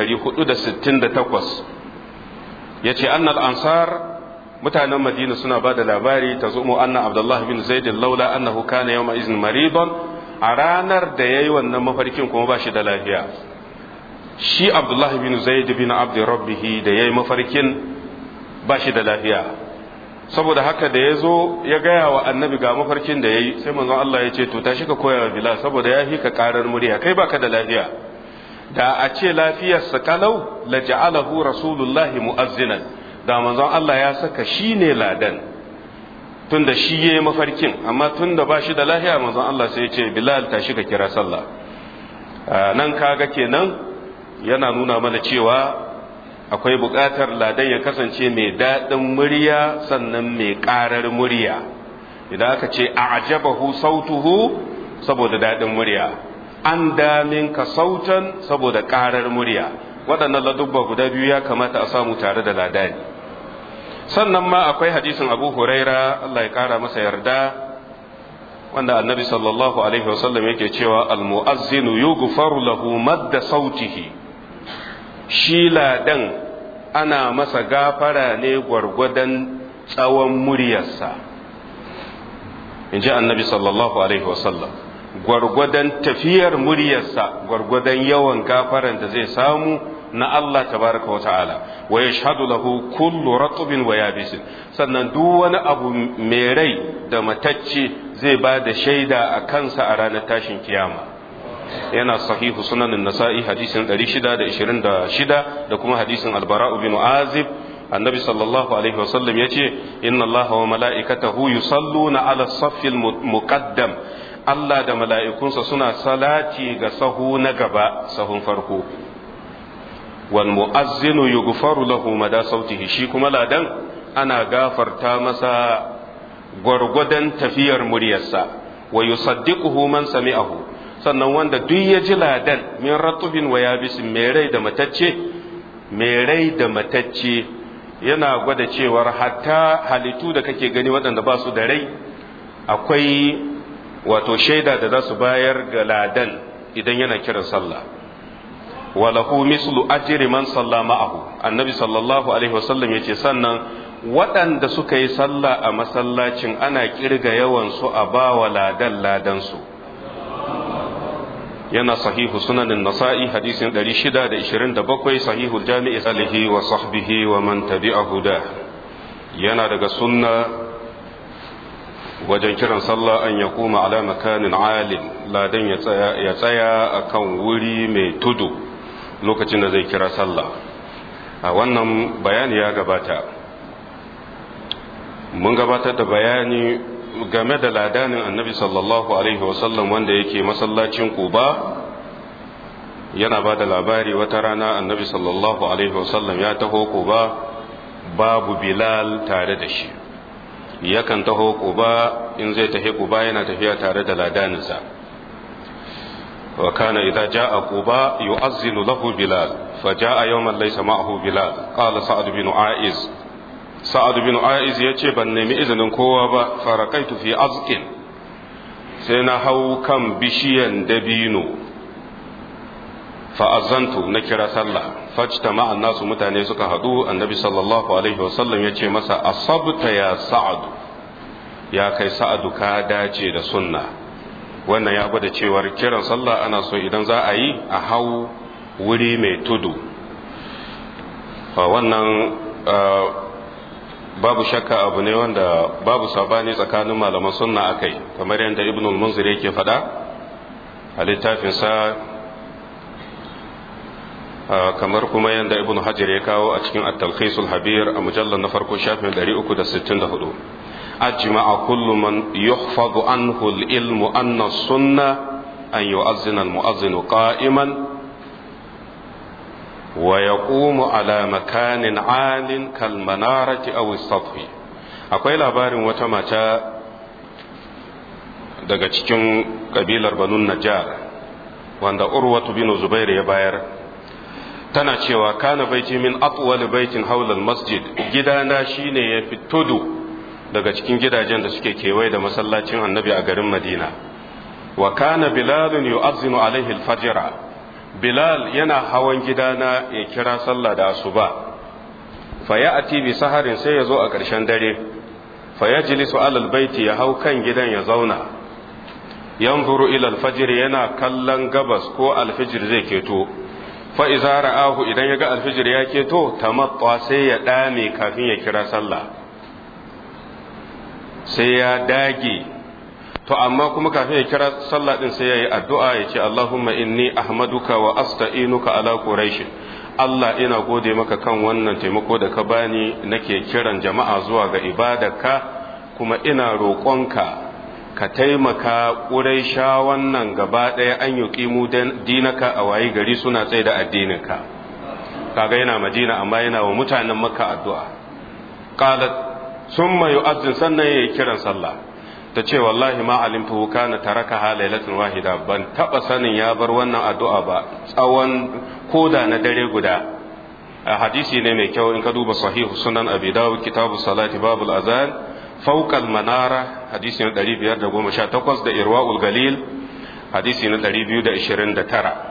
468 yace annal ansar, mutanen madina suna bada labari, tazumu anna abdullah bin zaid laula annahu kana yawma izin maridan, a ranar da yayi wannan mafarkin kuma ba shi da lafiya. shi abdullah bin zaid bin abd rabbih da yayi mafarkin ba shi da lafiya, saboda haka da ya zo ya gaya wa annabi ga mafarkin da ya yi, sai manzon Allah ya ce to tashi ka koya wa Bilal, saboda ya fi ka karar murya, kai baka da lafiya. da a ce lafiyarsa kalau la ja'alahu rasulullahi mu'azzinan, da manzon Allah ya saka shi ne ladan, tunda shi yayi mafarkin, amma tunda ba shi da lafiya manzon Allah sai ya ce Bilal tashi ka kira sallah. nan kaga kenan yana nuna mana cewa akwai buƙatar ladan ya kasance mai daɗin murya sannan mai ƙarar murya. idan aka ce a'jabahu sautuhu saboda daɗin murya, an damin ka sautan saboda ƙarar murya, waɗannan ladubba guda biyu ya kamata a samu tare da ladani. sannan ma akwai hadisin Abu Huraira Allah ya ƙara masa yarda, wanda annabi sallallahu alaihi wasallam yake cewa al-mu'azzinu yughfaru lahu madda sautihi, shi ladan ana masa gafara ne gwargwadon tsawon muryarsa, in ji annabi sallallahu alaihi wasallam. gwargwadon tafiyar muryarsa gwargwadon yawan gafaran da zai samu na Allah tabaraka wa ta'ala. wa yashhadu lahu kullu ratbin wa yabisin, sannan duk wani abu mai rai da matacce zai ba da shaida a kansa a ranar tashin kiyama. yana sahihu sunan nasa'i hadisin 626 da kuma hadisin albara'u bin azib, annabi sallallahu alaihi wasallam yace inna allaha wa mala'ikatahu yusalluna ala saffil muqaddam, Allah da mala'ikunsa suna salati ga sahu na gaba, sahun farko. wal mu'azzinu yughfaru lahu mada sautihi, shi kuma ladan ana gafarta masa gwargwadon tafiyar muryarsa. wa yusaddiquhu man sami'ahu, sannan wanda duk ya ji ladan min ratubin wa yabisin mai rai da matacce yana gwada cewar hatta halittu da kake gani waɗanda ba su da rai akwai wato shaida da za su bayar ga ladan idan yana kiran sallah walahu mislu ajri man salla ma'ahu annabi sallallahu alaihi wasallam yace sannan waɗanda suka yi sallah a masallacin ana kirga yawan su a bawa ladan su yana sahihu sunanin nasa'i hadisin 627 sahihul jami'i salihi wa sahbihi wa man tabi'ahu da yana daga sunna wajen kiran sallah an ya kuma ala makanin alim ladan ya tsaya akan wuri mai tudu lokacin da zai kira sallah a wannan bayani ya gabata mun gabatar da bayani game da ladanin annabi sallallahu alaihi wasallam wanda yake masallacin Quba yana ba da labari wata rana annabi sallallahu alaihi wasallam ya taho Quba babu Bilal tare da shi yakan taho Quba in zai tafi Quba yana tafiya tare da ladaninsa wa kana idza jaa Quba yu'azzinu lahu Bilal fa jaa yawman laysa ma'ahu Bilal qala Sa'd bin Aiz Sa'ad bin Aiz ya ce ban nemi izinin kowa ba farakaitu fi azqin sai na hau kan bishiyan dabino fa'azantu na kira sallah fajta ma'an nasu mutane suka haɗu annabi sallallahu alaihi wasallam ya ce masa asabta ya sa'adu ya kai sa'adu ka dace da sunna wannan ya gwada cewar kiran sallah ana so idan za a yi a hau wuri mai tudu wannan babu shakka abu ne wanda babu sabani tsakanin malaman sunna akai kamar yadda ibn al-munzir yake faɗa a littafinsa kamar kuma yadda ibn hajar ya kawo a cikin at-talkhisul habir a mujallar na farko shafin 364 ajma'a kullu man yuhfadu anhu al-ilmu anna sunna an yu'azzina al-mu'azzinu qa'iman ويقوم على مكان عال كالمنارة أو السطح akwai labarin wata mata daga cikin kabilar Banu Najjar wanda Urwatu bin Zubair ya bayar tana cewa kana baiti min atwal baitin hawla masjid gidana shine yafi tudu daga cikin gidajen da suke kewaye da masallacin Annabi a garin Madina wa kana Bilal yu'azzinu alaihi al-fajr Bilal yana hawan gidana ya kira sallah da asuba fa ya'ti bi saharin sai ya zo a ƙarshen dare fa yajlisu alal baiti ya hau kan gidan ya zauna yanzuru ila al-fajr yana kallon gabas ko al-fajr zai keto fa idza ra'ahu idan ya ga al-fajr ya keto tamatta sai ya dame kafin ya kira sallah sai ya dage to amma kuma kafin ya kira sallah din sai yayi addu'a ya ce Allahumma inni ahmaduka wa asta'inuka ala quraish Allah ina gode maka kan wannan taimako da ka bani nake kiran jama'a zuwa ga ibadarka kuma ina roƙonka ka taimaka quraisha wannan gaba ɗaya an yuqimu dinaka a wayi gari suna tsaye da addininka kaga yana Madina amma yana wa mutanen Makka addu'a qalat summa yu'azzin sannan yayi kiran sallah ta ce wallahi ma alimtu kana taraka lailatin wahida ban taba sanin ya bar wannan addu'a ba tsawon koda na dare guda hadisi ne mai kyau in ka duba sahihu sunan abi dawud kitabu salati babul azan fawqa al manara hadisi na 518 da irwaul galil hadisi na 229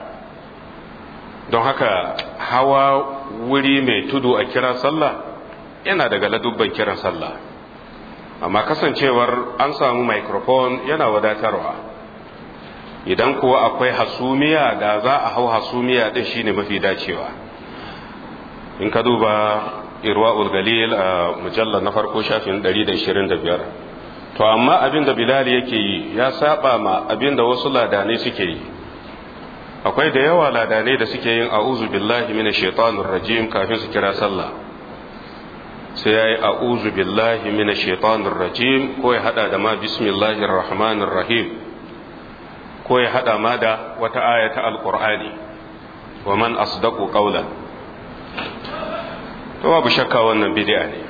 don haka hawa wuri mai tudu a kira sallah yana daga ladubban kiran sallah amma kasancewar an samu microphone yana wadatarwa idan kuwa akwai hasumiya da za a hau hasumiya din shine mafi dacewa in ka duba irwaul galil a mujallar na farko shafin 125 to amma abin da Bilal yake yi ya saba ma abin da wasu ladanai suke yi akwai da yawa ladanai da suke yin a'udhu billahi minash shaitanir rajim kafin su kira sallah sai ya yi a'uzu billahi mina shaitanir rajim ko ya hada da ma bismillahir rahmanir rahim ko ya hada ma da wata aya ta alqur'ani wa man asdaqu qawlan to babu shakka wannan bid'a ne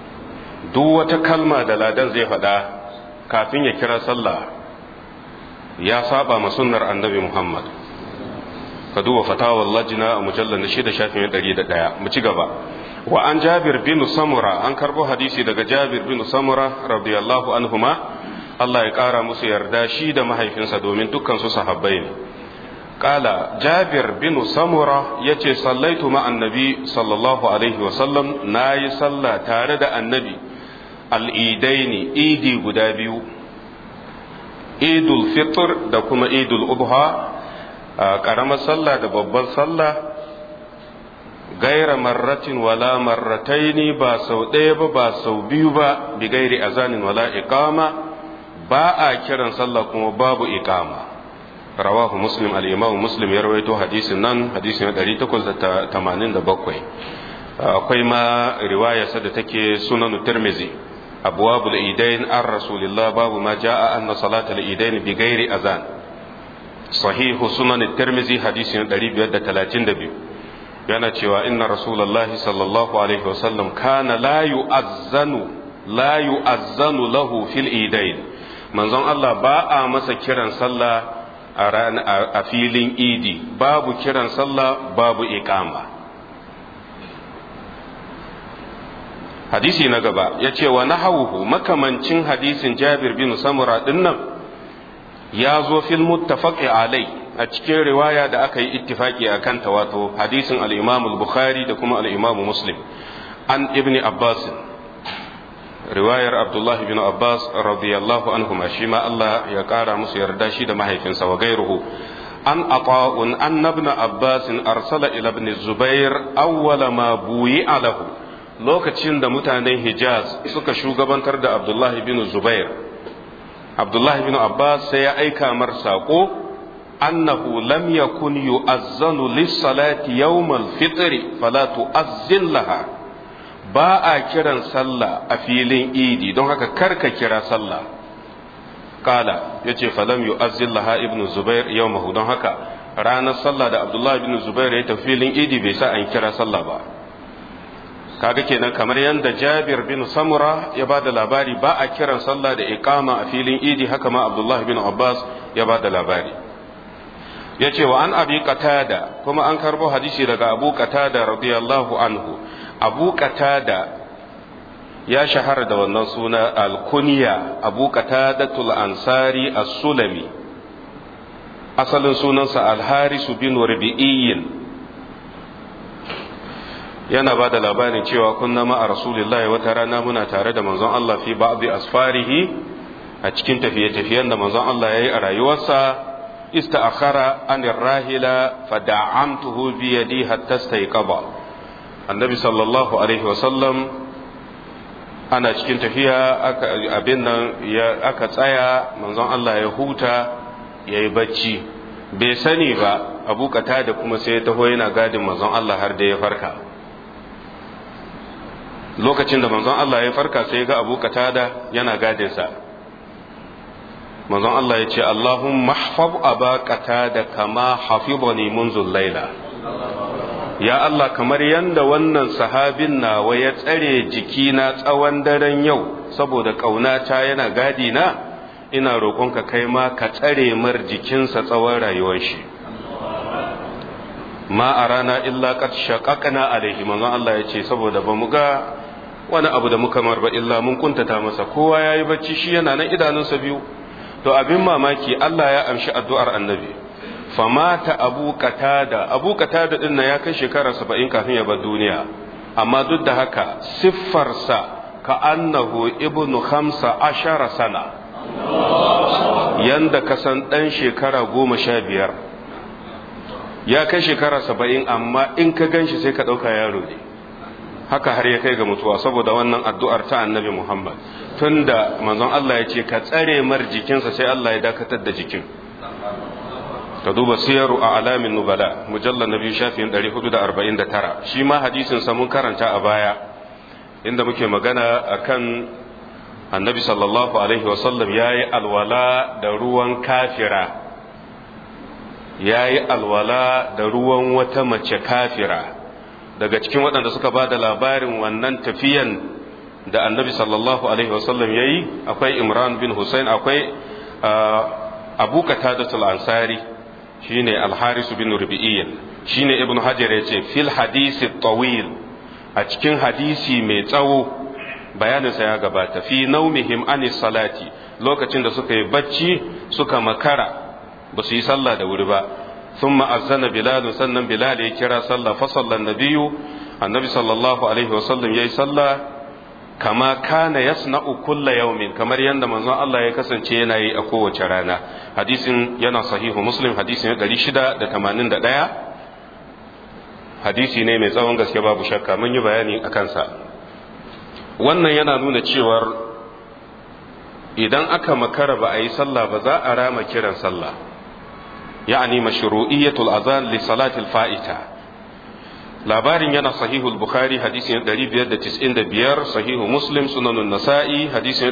duk wata kalma da ladan zai faɗa kafin ya kira sallah ya saba ma sunnar annabi Muhammad. ka duba fatawar lajina a mujallar na 6 shafin 101. mu ci gaba. wa an Jabir bin Samura, an karbo hadisi daga Jabir bin Samura radiyallahu anhuma, Allah ya kara musu yarda shi da mahaifinsa domin dukkan su sahabbai ne. Kala Jabir bin Samura yace sallaitu ma annabi sallallahu alaihi wa sallam, nayi sallah tare da annabi al-idaini, idi guda biyu, idul fitr da kuma idul ubha, karamar sallah da babbar sallah, gaira marratin wala marrataini, ba sau ɗaya ba ba sau biyu ba, bi gairi azanin wala iqama, ba a kiran sallah kuma babu iqama. rawahu muslim, al-imam muslim ya rawaito hadisin nan, hadisin 887. akwai ma riwaya da take sunan tirmizi, abwabul idain an rasulillah, babu ma jaa anna salatal idain bi gairi azan. sahihu sunan tirmizi hadisin 532 yana cewa inna rasulullahi sallallahu alaihi wasallam kana la yu'azzanu lahu fil idain, manzon Allah ba a masa kiran sallah a filin idi, babu kiran sallah babu iqama. hadisi na gaba ya ce wa nahawuhu, makamancin hadisin Jabir bin Samura dinnan ya zo fil muttafaqi alai, a cikin riwaya da aka yi ittifaki akan ta, wato hadisin al-Imam al-Bukhari da kuma al-Imam Muslim, an ibni Abbas, riwayar Abdullah ibn Abbas radiyallahu anhuma, shi ma Allah ya kara musu yarda shi da mahaifinsa, wa gairuhu an ata'un anna ibn Abbas arsala ila ibn Zubair awwala ma buyi'a lahu, lokacin da mutanen Hijaz suka shugabantar da Abdullah ibn Zubair, Abdullah ibn Abbas sai ya aika mar sako annahu lam yakun yu'azzanu lis-salati yawm al-fitr fala tu'azzin laha, ba a kiran sallah a filin idi, don haka karka kira sallah. Kala yace falam yu'azzin laha ibn Zubair yawmahu, don haka ranar sallah da Abdullah ibn Zubair ya tafi filin idi bai sa an kira sallah ba. kaga kenan kamar yadda Jabir bin Samura ya bada labari ba a kiran sallah da iqama a filin idi, haka ma Abdullah bin Abbas ya bada labari. yace wa an Abi Qatada, kuma an karbo hadisi daga Abu Qatada radiyallahu anhu. Abu Qatada ya shahara da wannan suna al-kunya, Abu Qatadatul Ansari as-Sulami, asalin sunansa al-Haris bin Rabi'iyyin. yana ba da labarin cewa kunna ma'a rasulillahi, wata rana muna tare da manzon Allah fi ba'dhi asfarihi, a cikin tafiye-tafiyen da manzon Allah yayi a rayuwarsa, ista'akhara anir rahila fada'amtuhu bi yadi hatta stayqaba. annabi sallallahu alaihi wasallam ana cikin tafiya, aka tsaya, manzon Allah ya huta yayi bacci, bai sani ba Abu Qatada kuma sai ya taho yana gadin manzon Allah har da ya farka. lokacin da manzon Allah ya farka sai ga Abu Qatada yana gadinsa. manzon Allah ya ce Allahumma mahfaz Aba Qatada kama hafizani munzul laila, ya Allah kamar yanda wannan sahabin nawa ya tsare jikina tsawon daren yau saboda ƙaunata yana gadi na, ina roƙonka kai ma ka tsare mar jikinsa tsawon rayuwar shi. ma arana illa qad shaqaqna alaihi, manzon Allah ya ce saboda bamu ga wani abu da muka mar ba illa mun kuntata masa, kowa yayi bacci shi yana nan idanunsa biyu. to abin mamaki Allah ya amshi addu'ar annabi, famata Abu Qatada din ya kai shekara 70 kafin ya bar duniya, amma duk da haka siffarsa ka annahu ibnu 15 sana, yanda kasan dan shekara 15, ya kai shekara 70 amma in ka ganshi sai ka dauka yaro ne. haka har ya kai ga mutuwa saboda wannan addu'ar ta annabi Muhammad. tunda manzon Allah ya ce ka tsare mar jikinsa, sai Allah ya dakatar da jikin. ka duba siyaru a alamin nubala, mujallar na 2 shafin 449. shi ma hadisin sa mun karanta a baya, inda muke magana akan annabi sallallahu alaihi wasallam yayi alwala da ruwan kafira, yayi alwala da ruwan wata mace kafira. daga cikin waɗanda suka ba da labarin wannan tafiyan da annabi sallallahu alaihi wasallam ya yi akwai Imran bin Hussein, akwai abu qatadatul ansari shine al-haris bin rubi'iyya shine ibnu hajar yace fil hadisi tawil a cikin hadisi mai tsawo bayaninsa ya gabata fi naumihim anis salati lokacin da suka yi bacci suka makara ba su yi sallah da wuri ba thumma azzana bilal sannan bilal ya kira sallah fa sallan nabiyyu annabi sallallahu alaihi wasallam yayi sallah kama kana yasna'u kulla yawmin kamar yanda manzon Allah ya kasance yana yi a kowace rana hadisin yana sahihu muslim hadisin 681 hadisi ne mai tsawon gaske babu shakka mun yi bayani a kansa wannan yana nuna cewar idan aka makara ba a yi sallah ba za a rama kiran sallah ya'ani mashru'iyyatul azan li salatil fa'ita labarin yana sahihul bukhari hadisin 595 sahihu muslim sunanun nasa'i hadisin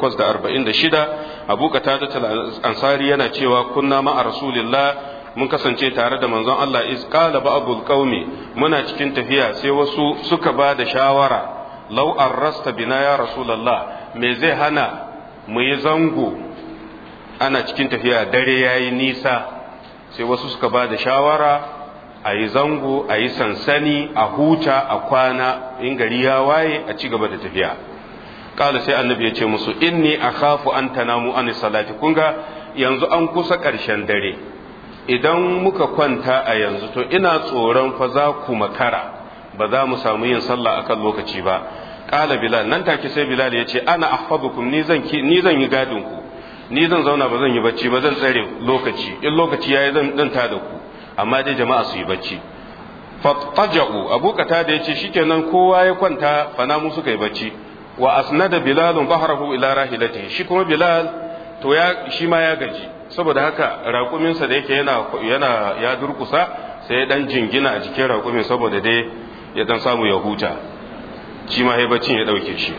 846 abu qatada al-ansari yana cewa kunna ma'a rasulillah mun kasance tare da manzon Allah iz qala ba'dul qaumi muna cikin tafiya sai wasu suka ba da shawara law arrasta bina ya rasulullah me zai hana mu yi zango ana cikin tafiya dare yayi nisa sai wasu suka ba da shawara a yi zango a yi sansani a huta a kwana in gari ya waye a ci gaba da tafiya kala sai annabi ya ce musu inni akhafu an tanamu an salati kun ga yanzu an kusa ƙarshen dare idan muka kwanta a yanzu to ina tsoron fa za ku makara ba za mu samu yin sallah akan lokaci ba kala bilal nan take sai bilal ya ce ana ahfadukum ni zan yi gadin ku ni zan zauna ba zan yi bacci ba zan tsare lokaci in lokaci yayi zan danta da ku amma dai jama'a su yi bacci fattaja'u abu kata da yace shikenan kowa ya kwanta fanamu suka yi bacci wa asnada bilalun bahrahu ila rahilatihi shi kuma bilal to shi ma ya gaji saboda haka raƙuminsa da yake yana ya durkusa sai ya dan jingina a jikin raƙumin saboda dai ya dan samu ya huta shi ma baccin ya dauke shi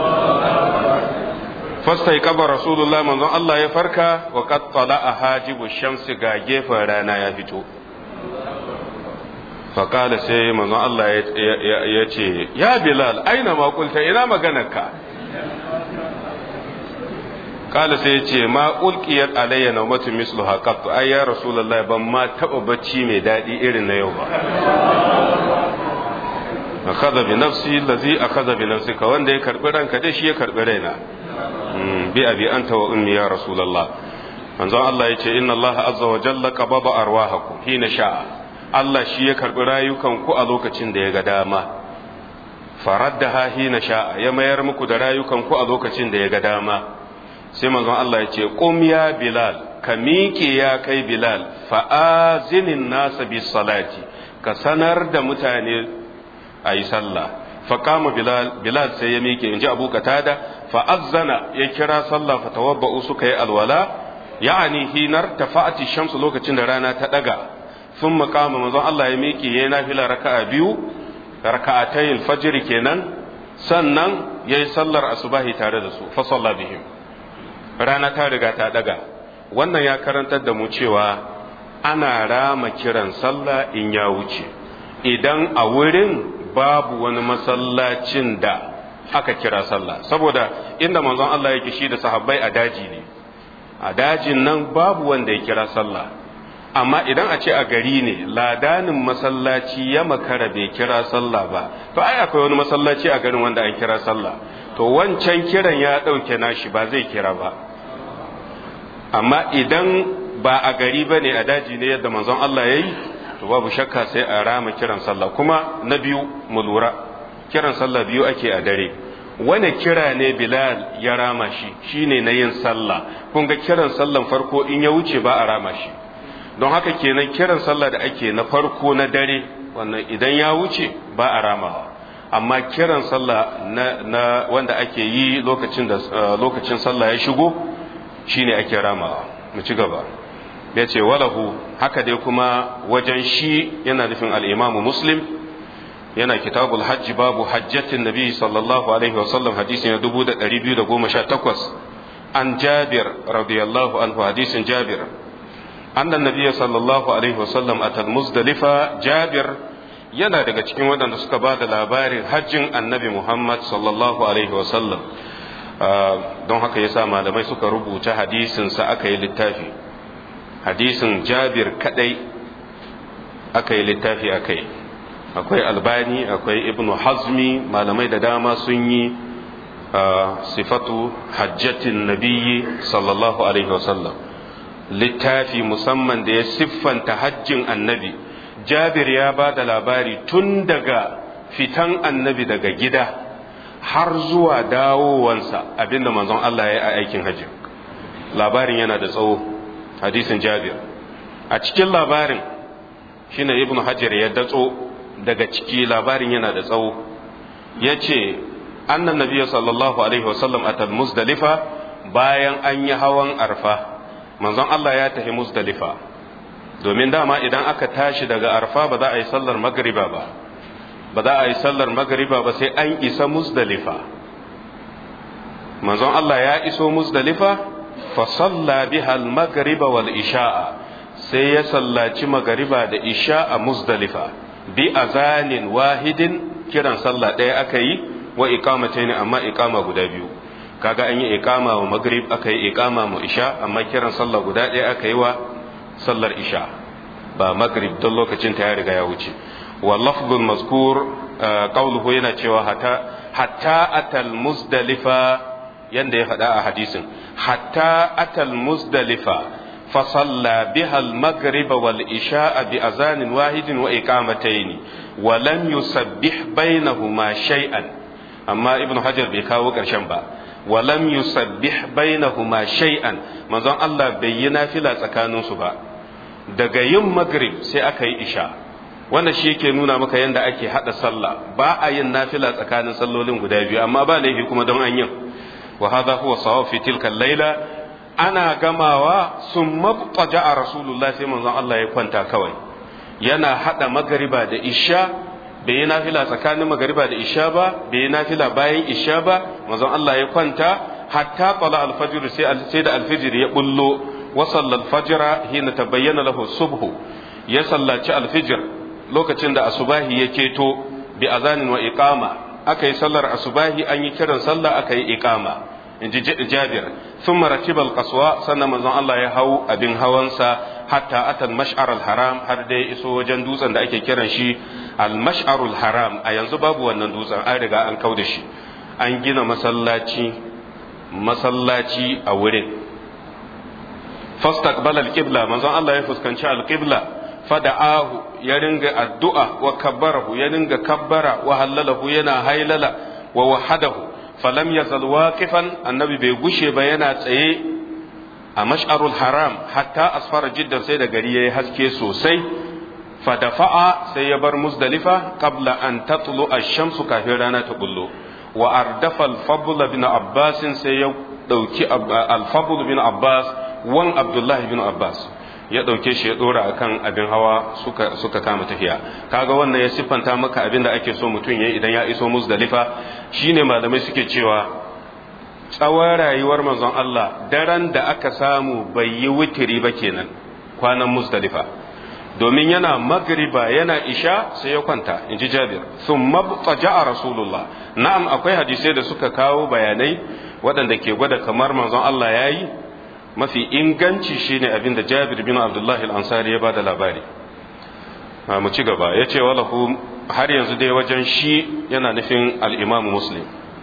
fasta ya kaba rasulullah manzon Allah ya farka wa qad tala'a hajibu shamsi ga gefen rana ya fito faƙala sai manzon Allah ya ce ya bilal aina ma kulta ina maganarka kala sai ya ce ma ulqiyat alayya nawmatun misluha qat ay ya rasulullahi ban ma taba bacci mai dadi irin na yau ba akhadha bi nafsi allazi akhadha bi nafsika wanda ya karbi ranka dai shi ya karbi raina bi abi anta wa ummi ya rasulullah manzon Allah ya ce inna Allah azza wa jalla qababa arwahakum hina sha'a Allah shi ya karbi rayukan ku a lokacin da ya ga dama faraddaha hina sha'a ya mayar muku da rayukan ku a lokacin da ya ga dama sai manzon Allah ya ce qum ya bilal ka miƙe ya kai bilal fa'azinin nasa bis salati ka sanar da mutane ayi sallah faqama bilal sai ya miƙe inji Abu Qatada fa'azzana ya kira sallah fatawabba'u suka yi alwala ya'ani hinar tafa'ati shamsu lokacin da rana ta daga sun makama manzon Allah ya miƙe ya yi nafila raka'a biyu raka'atayin fajr kenan sannan ya yi sallar asubahi tare da su fa salla bihim rana ta riga ta daga wannan ya karantar da mu cewa ana rama kiran sallah in ya wuce idan a wurin babu wani masallacin da aka kira sallah saboda inda manzon Allah yake shi da sahabbai a daji ne a dajin nan babu wanda ya kira sallah amma idan a ce a gari ne ladanin masallaci ya makara bai kira sallah ba to ai akwai wani masallaci a garin wanda an kira sallah to wancan kiran ya dauke nashi ba zai kira ba amma idan ba a gari ba ne a daji ne yadda manzon Allah ya yi to babu shakka sai a rama kiran sallah kuma na biyu mu lura kiran sallah biyu ake a dare wani kira ne Bilal ya rama shi shine na yin sallah kun ga kiran sallan farko in ya wuce ba a rama shi don haka kenan kiran sallah da ake na farko na dare wannan idan ya wuce ba a ramawa amma kiran sallah na wanda ake yi lokacin sallah ya shigo shine ake ramawa mu ci gaba ya ce walahu haka dai kuma wajen shi yana nufin al-Imam Muslim yana kitabul hajji babu hajjatin nabi sallallahu alaihi wasallam hadisin 2218 an Jabir radiyallahu anhu hadisin Jabir anna nabiy sallallahu alaihi wasallam atal muzdalifa Jabir yana daga cikin waɗanda suka ba da labarin hajjin annabi Muhammad sallallahu alaihi wasallam don haka yasa malamai suka rubuta hadisin sa aka yi littafi hadisin Jabir kadai aka yi littafi akai, akwai Albani, akwai Ibn Hazmi, malamai da dama sun yi sifatu hajjatin nabiyyi sallallahu alaihi wasallam, littafi musamman da ya siffanta hajjin annabi. Jabir ya ba da labari tun daga fitan annabi daga gida har zuwa dawowansa abinda manzon Allah ya yi a aikin hajji. Labarin yana da tsawo, hadisin Jabir. A cikin labarin shine Ibn Hajar ya datso daga ciki, labarin yana da tsawo. Ya ce annan nabiya sallallahu alaihi wasallam a Muzdalifa, bayan an yi hawan arfa manzon Allah ya tafi Muzdalifa, domin dama idan aka tashi daga arfa ba za a yi sallar magriba ba za a yi sallar magriba ba sai an isa Muzdalifa. manzon Allah ya iso Muzdalifa fa salla biha al-maghriba wal isha'a, sai ya sallaci magriba da isha a Muzdalifa bi azanin wahidin, kiran sallah ɗaya aka yi, wa iqamatayn, amma iqama guda biyu. kaga an yi iqama wa maghrib, aka yi iqama mu isha, amma kiran sallah guda ɗaya aka yi wa sallar isha ba maghrib don lokacin ta ya riga ya wuce. wa lafzul mazkur qawluhu, yana cewa hatta atal Muzdalifa, yanda ya faɗa a hadisin, hatta atal Muzdalifa fa salla biha al-maghrib wal isha bi azanin wahidin wa iqamatayn wa lam yusabbih bainahuma shay'an. amma Ibn Hajar bai kawo ƙarshen ba. wa lam yusabbih bainahuma shay'an, manzon Allah bai yi nafila tsakanin su ba. daga yin maghrib sai aka yi isha. wannan shi yake nuna maka yanda ake hada sallah, ba a yin nafila tsakanin sallolin guda biyu, amma ba laifi kuma don an yin. wa hadha huwa sawab fi tilka al-laila. ana gamawa summa taja'a rasulullah, sai manzon Allah ya kwanta kawai, yana hada magriba da isha, bai yi nafila tsakanin magariba da isha ba, bai yi nafila bayan isha ba. manzon Allah ya kwanta hatta qala al-fajr, sai da al-fajr ya bullo. wa salla al-fajr hina tabayyana lahu subhu, ya sallaci al-fajr lokacin da asubahi ya keto, bi azanin wa iqama, aka yi sallar asubahi, an yi kiran sallah, aka yi iqama, inji Jabir. thumma rakiba al-qaswa, sannan manzon Allah ya hau abin hawansa hatta atal mash'ar al-haram, har dai iso wajen dutsen da ake kiran shi al-mash'ar al-haram. a yanzu babu wannan dutsen, an riga an kauda shi, an gina masallaci a wurin. fastaqbala al-qibla, manzon Allah ya fuskanci al-qibla, fada'ahu, ya ringa addu'a, wa kabbarahu, ya ringa kabbara, wa hallalahu, yana hailala, wa wahadahu. falam yazal waqifan, annabi bai gushe ba yana tsaye a mash'arul haram hatta asfara jiddan, sai da gari yayi haske sosai. fadafa'a, sai ya bar Muzdalifa qabla an tatlu ash-shamsu, kafin rana ta bullo. wa ardafa al-fadl bin Abbas, sai ya dauki al-fadl bin Abbas wan Abdullah bin Abbas, ya dauke shi ya dora akan abin hawa, suka kama tafiya. kaga wannan ya siffanta maka abin da ake so mutum yayi idan ya iso Muzdalifa. shine malamai suke cewa tsawon rayuwar manzon Allah, daren da aka samu bai yi witiri ba kenan kwanan Muzdalifa, domin yana magriba yana isha sai ya kwanta, inji Jabir. thumma taja'a rasulullah. na'am, akwai hadisai da suka kawo bayanai waɗanda ke gwada kamar manzon Allah yayi. mafi inganci shine abin da Jabir bin Abdullah al-Ansari ya bada labari. mu ci gaba. yace walahu, har yanzu dai wajen shi yana nufin al-Imam Muslim,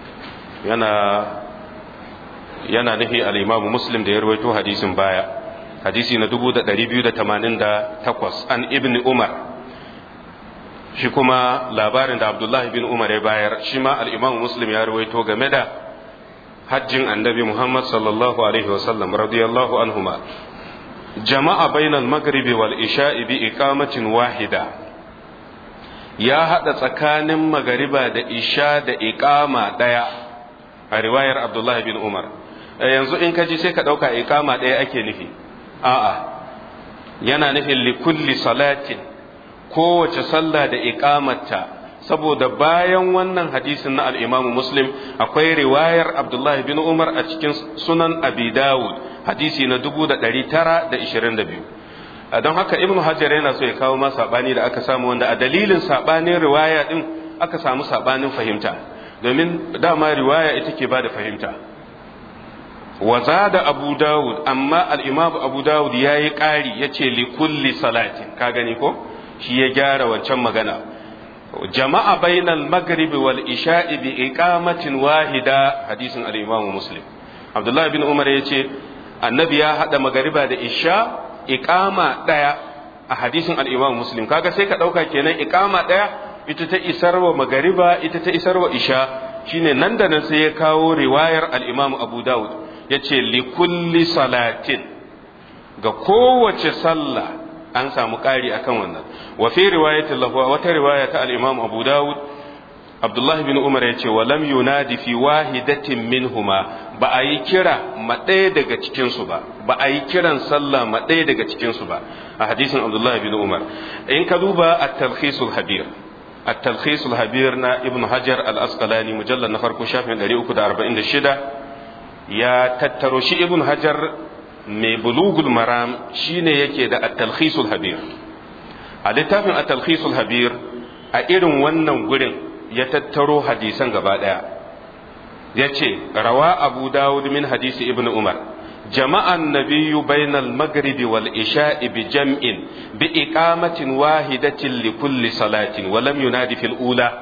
yana nufi al-Imam Muslim da ya rawaito hadisin baya, hadisi na 2288 an Ibn Umar. shi kuma labarin da Abdullah bin Umar ya bayar, shi ma al-Imam Muslim ya rawaito game da hajjin annabi Muhammad sallallahu alaihi wasallam radiyallahu anhuma. jama'a bainal maghribi wal isha'i bi iqamatin wahida, ya hada tsakanin magariba da isha da iqama daya, a riwayar Abdullah bin Umar. yanzu in kaji sai ka dauka iqama daya ake nufi, a'a, yana nufin li kulli salatin, kowace sallah da iqamarta. saboda bayan wannan hadisin na al-Imam Muslim akwai riwayar Abdullah bin Umar a cikin sunan Abi Dawud, hadisi na 1922. don haka Ibn Hajar yana so ya kawo ma sabani da aka samu, wanda a dalilin sabanin riwaya din aka samu sabanin fahimta, domin dama riwaya ita ke bada fahimta. wa zada abu dawud amma al-imam abu dawud yayi ƙari yace li kulli salatin ka gani ko shi ya gyara wancan magana jama'a bainal maghrib wal isha'i bi iqamatin wahida hadisin al-imam muslim abdullahi bin umar yace annabi ya hada magariba da isha iqama daya a hadisin al-imam muslim kaga sai ka dauka kenan iqama daya ita ta isarwa magariba ita ta isarwa isha shine nan da nan sai ya kawo riwayar al-imam abu dawud yace li kulli salatin ga kowace sallah an samu ƙari akan wannan wa fi riwayatin lahu wata riwaya ta al-imam abu dawud abdullahi bin umar yace wa lam yunadi fi wahidatin minhuma ba a yi kira ma ɗaya daga cikin su ba a yi kiran sallah ma ɗaya daga cikin su ba a hadisin abdullahi bin umar in ka duba at-talkhisul habir at-talkhisul habir na ibn hajar al-asqalani mujallad na farko shafin 346 ya tattaro shi ibn hajar mai bulugul maram shine yake da at-talkhisul habir a littafin at-talkhisul habir a irin wannan gurin ya tattaro hadisan gaba daya yace rawa abu dawud min hadisi ibn umar jama'a an-nabiyyu bainal maghribi wal isha'i bi jam'in bi iqamatin wahidatin li kulli salatin wa lam yunadi fil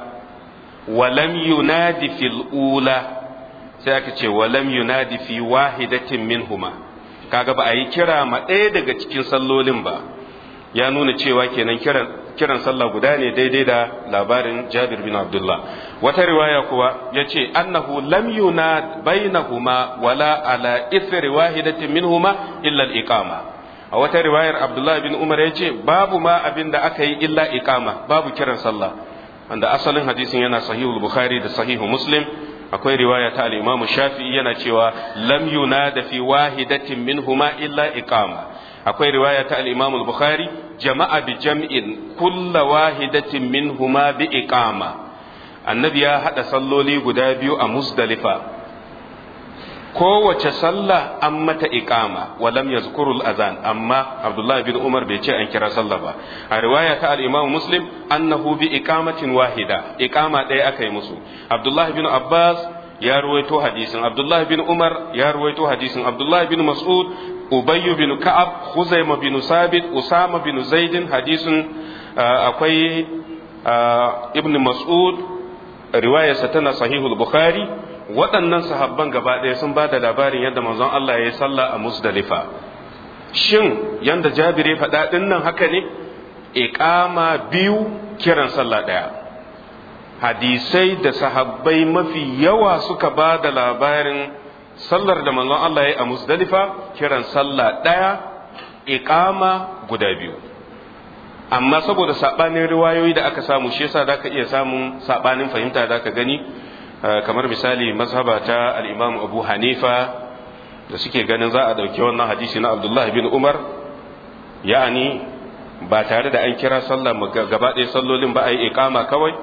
ula sai aka ce walam yunadi fi wahidatin minhuma kaga ba a yi kira ma ɗaya daga cikin sallolin ba ya nuna cewa kenan kiran sallah guda ne daidai da labarin Jabir bin Abdullah wata riwaya kuwa yace annahu lam yunad bainahuma wala ala ithri wahidatin minhuma illa al-iqama a wata riwayar Abdullah bin Umar yace babu ma abinda aka yi illa iqama babu kiran sallah wanda asalin hadisin yana sahihul bukhari da sahihu muslim akwai riwaya ta al-imam shafi'i yana cewa lam yunada fi wahidatin minhuma illa iqama akwai riwaya ta al-imam al-bukhari jama'a bi jam'in kulla wahidatin minhuma bi iqama annabi ya hada salloli guda biyu a Muzdalifa kowace sallah an mata iqama wa lam yazkuru al-azan amma Abdullah bin Umar bai ce an kira sallah ba a riwaya ta al-Imam Muslim annahu bi iqamatin wahida iqama ɗaya aka yi musu Abdullah bin Abbas ya ruwaito hadisin Abdullah bin Umar ya ruwaito hadisin Abdullah bin Mas'ud Ubay bin Ka'ab Khuzaimah bin Sabit Usama bin Zaid hadisin akwai Ibn Mas'ud riwayarsa tana sahihul Bukhari waɗannan sahabban gaba ɗaya sun ba da labarin yadda manzon Allah ya yi sallah a Muzdalifa shin yanda Jabir ya faɗa ɗin nan haka ne iqama biyu kiran sallah ɗaya hadisai da sahabbai mafi yawa suka ba da labarin sallar da manzon Allah ya yi a Muzdalifa kiran sallah ɗaya iqama guda biyu amma saboda saɓanin riwayoyi da aka samu shi yasa da ka iya samun saɓanin fahimta da ka gani kamar misali mazhaba ta al-Imam Abu Hanifa da suke ganin za a dauki wannan hadisi na Abdullah bin Umar yani ba tare da an kira sallah gaba ɗaya sallolin ba a yi iqama kawai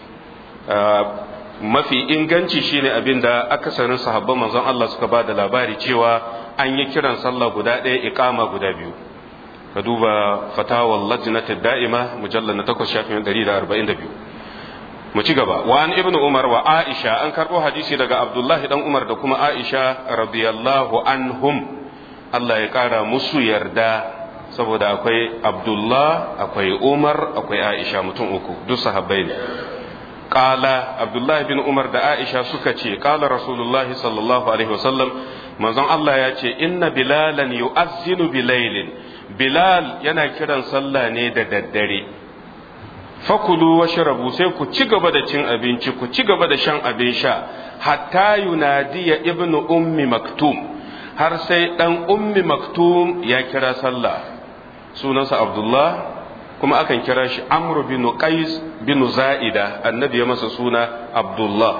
mafi inganci shine abinda akasarin sahabban manzon Allah suka ba da labari cewa an yi kiran sallah guda ɗaya iqama guda biyu ka duba fatawar lajnatid da'ima mujallal na 8 shafin 142 mu ci gaba wa an ibnu umar wa aisha an karbo hadisi daga abdullahi dan umar da kuma aisha radiyallahu anhum Allah ya kara musu yarda saboda akwai abdullah akwai umar akwai aisha mutum uku duk sahabbai ne qala abdullahi bin umar da aisha suka ce qala rasulullahi sallallahu alaihi wasallam manzon Allah ya ce inna bilalan yu'azzinu bilailin bilal yana kiran sallah ne da daddare fakulu wa sharabu sai ku ci gaba da cin abinci ku ci gaba da shan abin sha hatta yunadiya ibnu ummi maktum har sai dan ummi maktum ya kira sallah sunansa abdullah kuma akan kira shi amr bin qais bin zaida annabi ya masa suna abdullah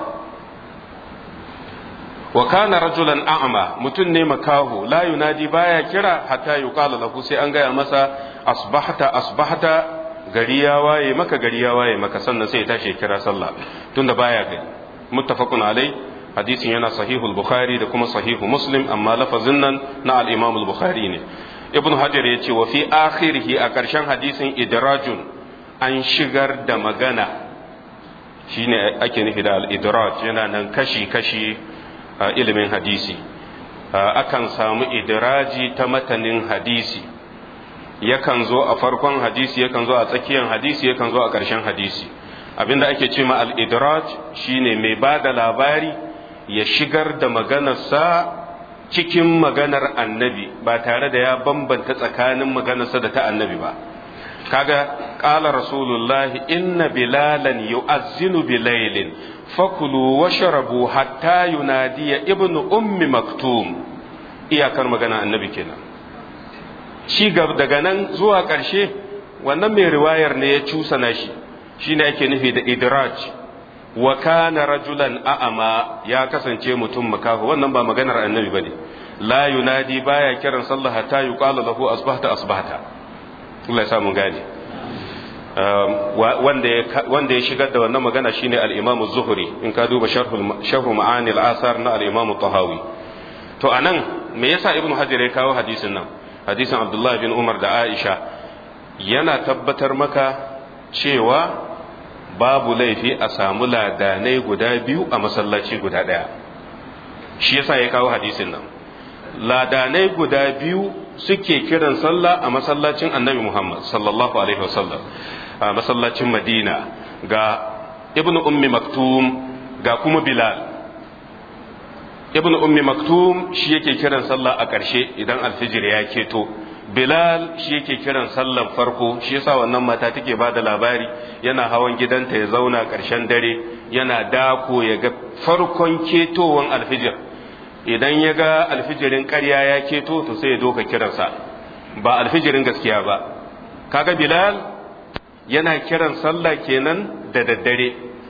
wa kana rajulan a'ma mutun ne makaho la yunadi baya kira hatta yuqala lahu sai an gaya masa asbahta gari ya waye maka sannan sai ya tashi kira sallah tunda baya gari muttafaqun alai hadisin yana sahihul bukhari da kuma sahihu muslim amma lafazin nan na al-imam al-bukhari ne ibnu hajar yace wa fi akhirih a karshen hadisin idrajun an shigar da magana shine ake nufi da al-idraj yana nan kashi ilimin hadisi akan samu idraji ta matanin hadisi, yakan zo a farkon hadisi, yakan zo a tsakiyar hadisi, yakan zo a ƙarshen hadisi. Abinda ake ce ma al-idraj shine mai ba da labari ya shigar da maganarsa cikin maganar annabi ba tare da ya bambanta tsakanin maganarsa da ta annabi ba. Kaga qala rasulullahi inna bilalan yu'azzinu bilailin fakulu washrabu hatta yunadiya ibnu ummi maktum, iyakar magana annabi kenan. Shi daga nan zuwa ƙarshe wannan mai riwayar ne ya cusa nashi, shine ake nufi da idraj. Wa kana rajulan a'ama, ya kasance mutum makaho, wannan ba maganar annabi bane. La yunadi, baya kiran sallah hatta yuqala lahu asbahta asbahta. Allah ya samu gane. wanda ya shigar da wannan magana shine al-Imam az-Zuhri, in ka duba sharh ma'ani al-asar na al-Imam tahawi. To anan me yasa Ibn Hajar ya kawo hadisin nan, hadisin Abdullah bin Umar da Aisha, yana tabbatar maka cewa babu laifi a samu ladanai guda biyu a masallaci guda daya. Shi yasa ya kawo hadisin nan. Ladanai guda biyu suke kiran sallah a masallacin Annabi Muhammad sallallahu alaihi wasallam, a masallacin Madina, ga Ibn Ummi Maktum ga kuma Bilal. Ibn Ummi Maktum shi yake kiran sallah a ƙarshe idan alfijir ya keto. Bilal shi yake kiran sallan farko, shi yasa wannan mata take ba da labari yana hawan gidanta ya zauna ƙarshen dare yana dako ya ga farkon ketowan alfijir. Idan ya ga alfijirin ƙarya ya keto to sai ya doka kiransa, ba alfijirin gaskiya ba. Kaga Bilal yana kiran sallah kenan da daddare.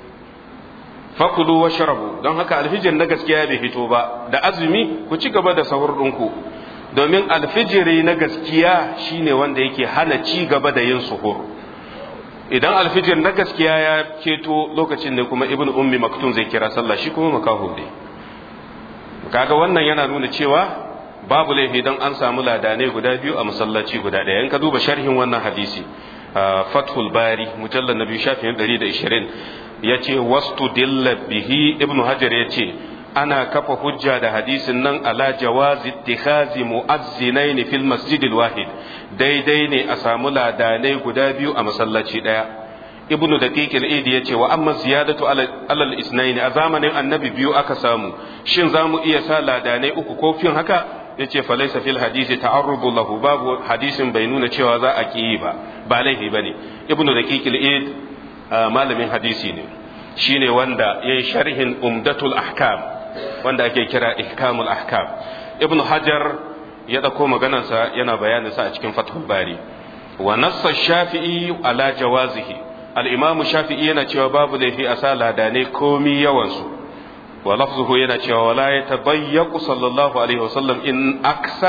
Fakulu washrabu, don haka alfijir na gaskiya bai fito ba. Da azumi ku ci gaba da sahur ɗinku, domin alfijiri na gaskiya shine wanda yake hana ci gaba da yin suhur. Idan alfijir na gaskiya ya keto lokacin ne kuma Ibn Ummi Maktum zai kira sallah, shi kuma makaho ne. Kaga wannan yana nuna cewa babu laifi don an samu ladanai guda biyu a masallaci guda ɗaya. In ka duba sharhin wannan hadisi, Fathul Bari mujallal na 220 yace wastudilla bihi, Ibn Hajar yace ana kafa hujja da hadisin nan ala jawazi ittikhazi mu'azzinain fil masjidil wahid, daidai ne a samu ladanai guda biyu a masallaci ɗaya. Ibnu Daqiq al-Idi yace wa amma ziyadatu alal isnaini, a zamanin annabi biyu aka samu, shin zamu iya sa ladanai uku ko fin haka? Yace fa laysa fil hadisi ta'arrudu lahu, babu hadisin bai nuna cewa za a kiyi ba laifi bane. Ibnu Daqiq al-Id malamin hadisi ne, shine wanda yayi sharhin Umdatul Ahkam, wanda ake kira Ihkamul Ahkam. Ibnu Hajar ya dauko maganarsa yana bayanin sa a cikin Fathul Bari. Wa nassa Shafi'i ala jawazihi, al-Imam Shafi'i yana cewa babu laifi a sa ladanai komi yawansu. Wa lafzuhu yana cewa wala yatabayyaqu sallallahu alaihi wasallam in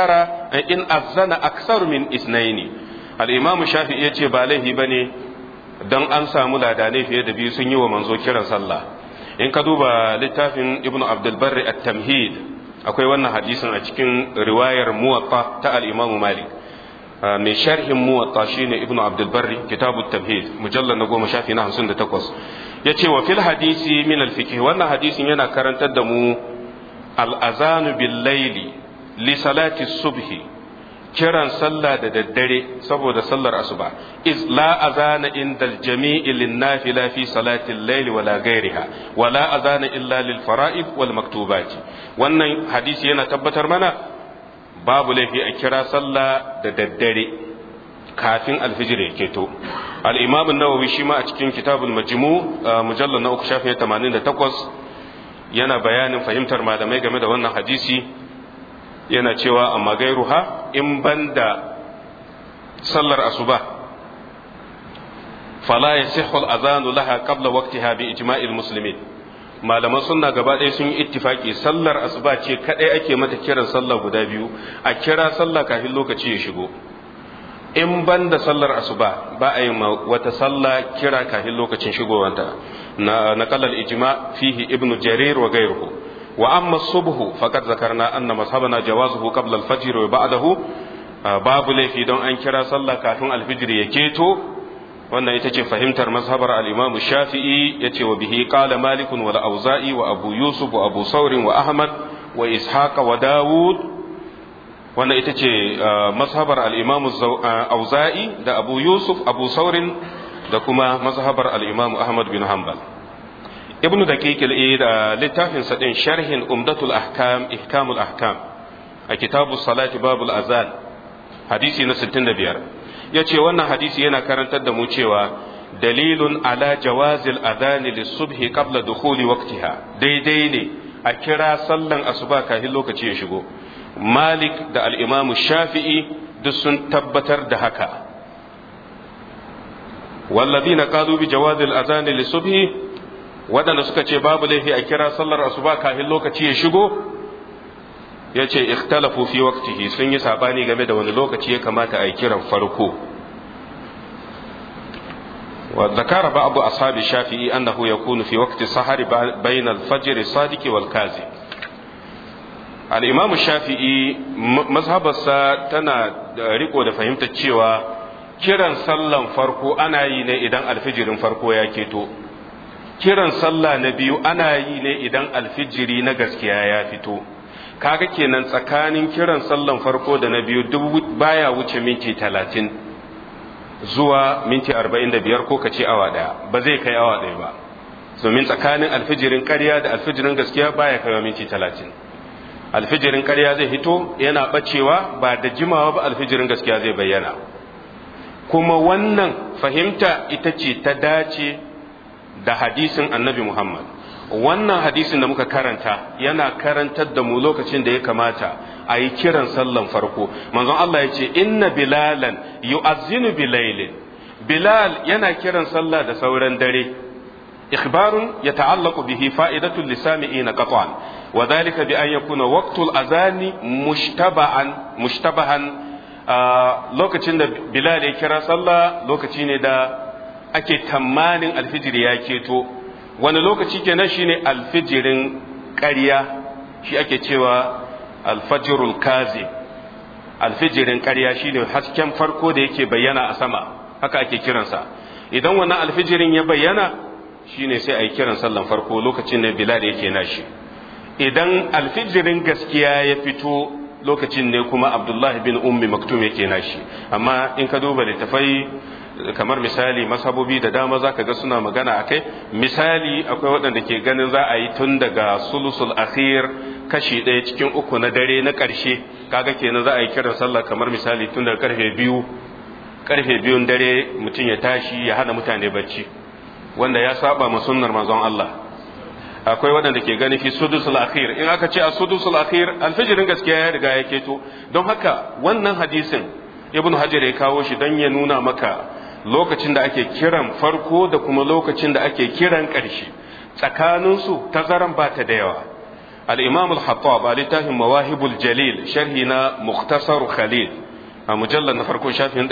azzana aksaru min isnaini. Al-Imam Shafi'i yace ba laifi bane dan an samu ladanai fiye da biyu sun yi wa manzo kiran sallah. In ka duba littafin Ibn Abdul Barri at-Tamhid, akwai wannan hadisin a cikin riwayar Muwatta ta al-Imam Malik. Mai sharhin Muwatta shine Ibn Abdul Barri, kitabut Tamhid, mujallal na 10 shafi na 58. Yace wa fil hadisi min al-fiqh, wannan hadisin yana karantar da mu al-azanu bil layli li salati subhi, kiran sallah da daddare saboda sallar asuba. Iz la azana indal jami'i lin nafila fi salati al-layli wala ghayriha, wala azana illa lil fara'id wal maktubati. Wannan hadisi yana tabbatar mana babu laifi a kira sallah da daddare kafin alfijir ya keto. Al-Imam an-Nawawi shi ma a cikin Kitabul Majmu' mujallal na 3 shafi 88 yana bayanin fahimtar malamai game da wannan hadisi, yana cewa amma gairuha, in banda sallar asuba fala yasihhu al-adhanu laha qabla waqtiha bi ijma'il muslimin. Malaman sunna gaba ɗaya sun yi ittifaki sallar asuba ce kadai ake mata kiran sallah guda biyu, a kira sallah kafin lokaci ya shigo. In banda sallar asuba ba a yi wata sallah kira kafin lokacin shigowanta. na qalal ijma fihi ibnu jarir wa ghayruhu. Wa amma subhu faqad zakarna anna mashabana jawazuhu qabla al-fajr wa ba'dahu, babu laifi don an kira sallah kafin al-fajr ya keto. Wannan ita ce fahimtar mazhabar al-Imam Shafi'i, yace wa bihi qala Malik wa al-Auza'i wa Abu Yusuf wa Abu Thawr wa Ahmad wa ishaq wa dawud wannan ita ce mazhabar al-imam auza'i da abu yusuf abu saurin da kuma mazhabar al-imam ahmad bin hanbal. ibnu daqiq al-eid littafin sa din sharhin umdatul ahkam ihkamul ahkam a kitabus salati babul azan hadisi na 65 yace wannan hadisi yana karantar da mu cewa dalilun ala jawazil adhani lis-subhi qabla dukhuli waqtiha daidai ne a kira sallan asuba kafin lokaci ya shigo. Malik da al-Imam Shafi'i duk sun tabbatar da haka. walladhina qalu bi jawazil adhani lis-subhi wadanda suka ce babu laifi a kira sallar asuba kafin lokaci ya shigo yace ikhtalafu fi waqtihi sun yi sabani game da wani lokaci ya kamata a yi kiran farko. وذكر بعض أصحاب الشافعي أنه يكون في وقت السحر بين الفجر الصادق والكاذب. الإمام الشافعي مذهب تنا ريكو da fahimtar cewa kiran sallan farko ana yi ne idan alfijirin farko ya keto, kiran sallah na biyu ana yi ne idan alfijiri na gaskiya ya fito. Kaga kenan tsakanin kiran sallan farko da na biyu duk baya wuce minti 30 zuwa minti 45 ko kace awa daya, ba zai kai awa daya ba, domin tsakanin alfijirin ƙarya da alfijirin gaskiya baya kai minti 30. alfijirin ƙarya zai fito yana bacewa ba da jimawa ba alfijirin gaskiya zai bayyana. kuma wannan fahimta ita ce ta dace da hadisin annabi Muhammad. wannan hadisin da muka karanta yana karantar da mu lokacin da ya kamata a yi kiran sallan farko. manzon Allah ya ce inna bilalan yu'azzinu bilailin, bilal yana kiran sallah da sauran dare. ikhbarun yata'allaqu bihi fa'idatul lisami'ina qat'an wa dhalika bi an yakuna waqtul azani mushtabahan lokacin da bilal ya kira sallah lokaci ne da ake tamanin alfijir ya keto. wani lokaci kenan shine alfijirin ƙarya, shi ake cewa alfajirul kazi. alfijirin ƙarya shine hasken farko da yake bayyana a sama, haka ake kiransa. idan wannan alfijirin ya bayyana shine sai a yi kiran sallan farko lokacin da bilal yake nashi. idan alfijirin gaskiya ya fito lokacin ne kuma abdullahi bin ummi maktum yake nashi. amma in ka duba littafai kamar misali masabobi da dama zaka ga suna magana akai. misali akwai waɗanda ke ganin za a yi tun daga sulusul akhir kashi ɗaya cikin uku na dare na ƙarshe, kaga kenan za a yi kiran sallah kamar misali tun daga karfe biyun dare mutum ya tashi ya hana mutane bacci, wanda ya saba ma sunnar manzon Allah. akwai waɗanda ke gani fi sudusul akhir, in aka ce a sudusul akhir alfijirin gaskiya ya riga ya keto. don haka wannan hadisin ibnu hajar ya kawo shi don ya nuna maka lokacin da ake kiran farko da kuma lokacin da ake kiran ƙarshe, tsakaninsu tazaran ba ta da yawa. al-imam al-hattab a littafin mawahibul jalil sharhi na mukhtasar khalil a mujallar na farko shafin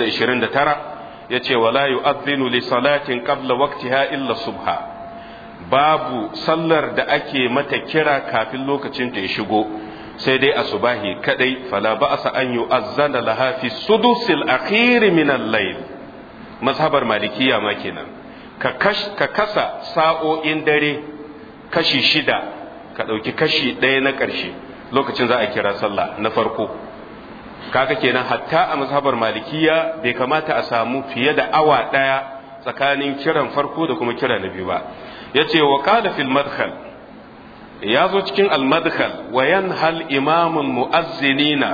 429 yace wala yu'adhdhinu li salatin qabla waqtiha illa subha, babu sallar da ake mata kira kafin lokacin ta ya shigo sai dai asubahi kadai. fala ba'sa an yu'azzana laha fi sudusil akhir min al-layl, mazhabar malikiya ma kenan. ka kasa sa'o'in dare kashi 6, ka dauki kashi 1 na ƙarshe lokacin za a kira sallah na farko. kaga kenan hatta a mazhabar malikiya bai kamata a samu fiye da awa 1 tsakanin kiran farko da kuma kira na biyu ba. yace wa qala fil madkhal, ya zo cikin al madkhal wa yanhal imamul muazzinina,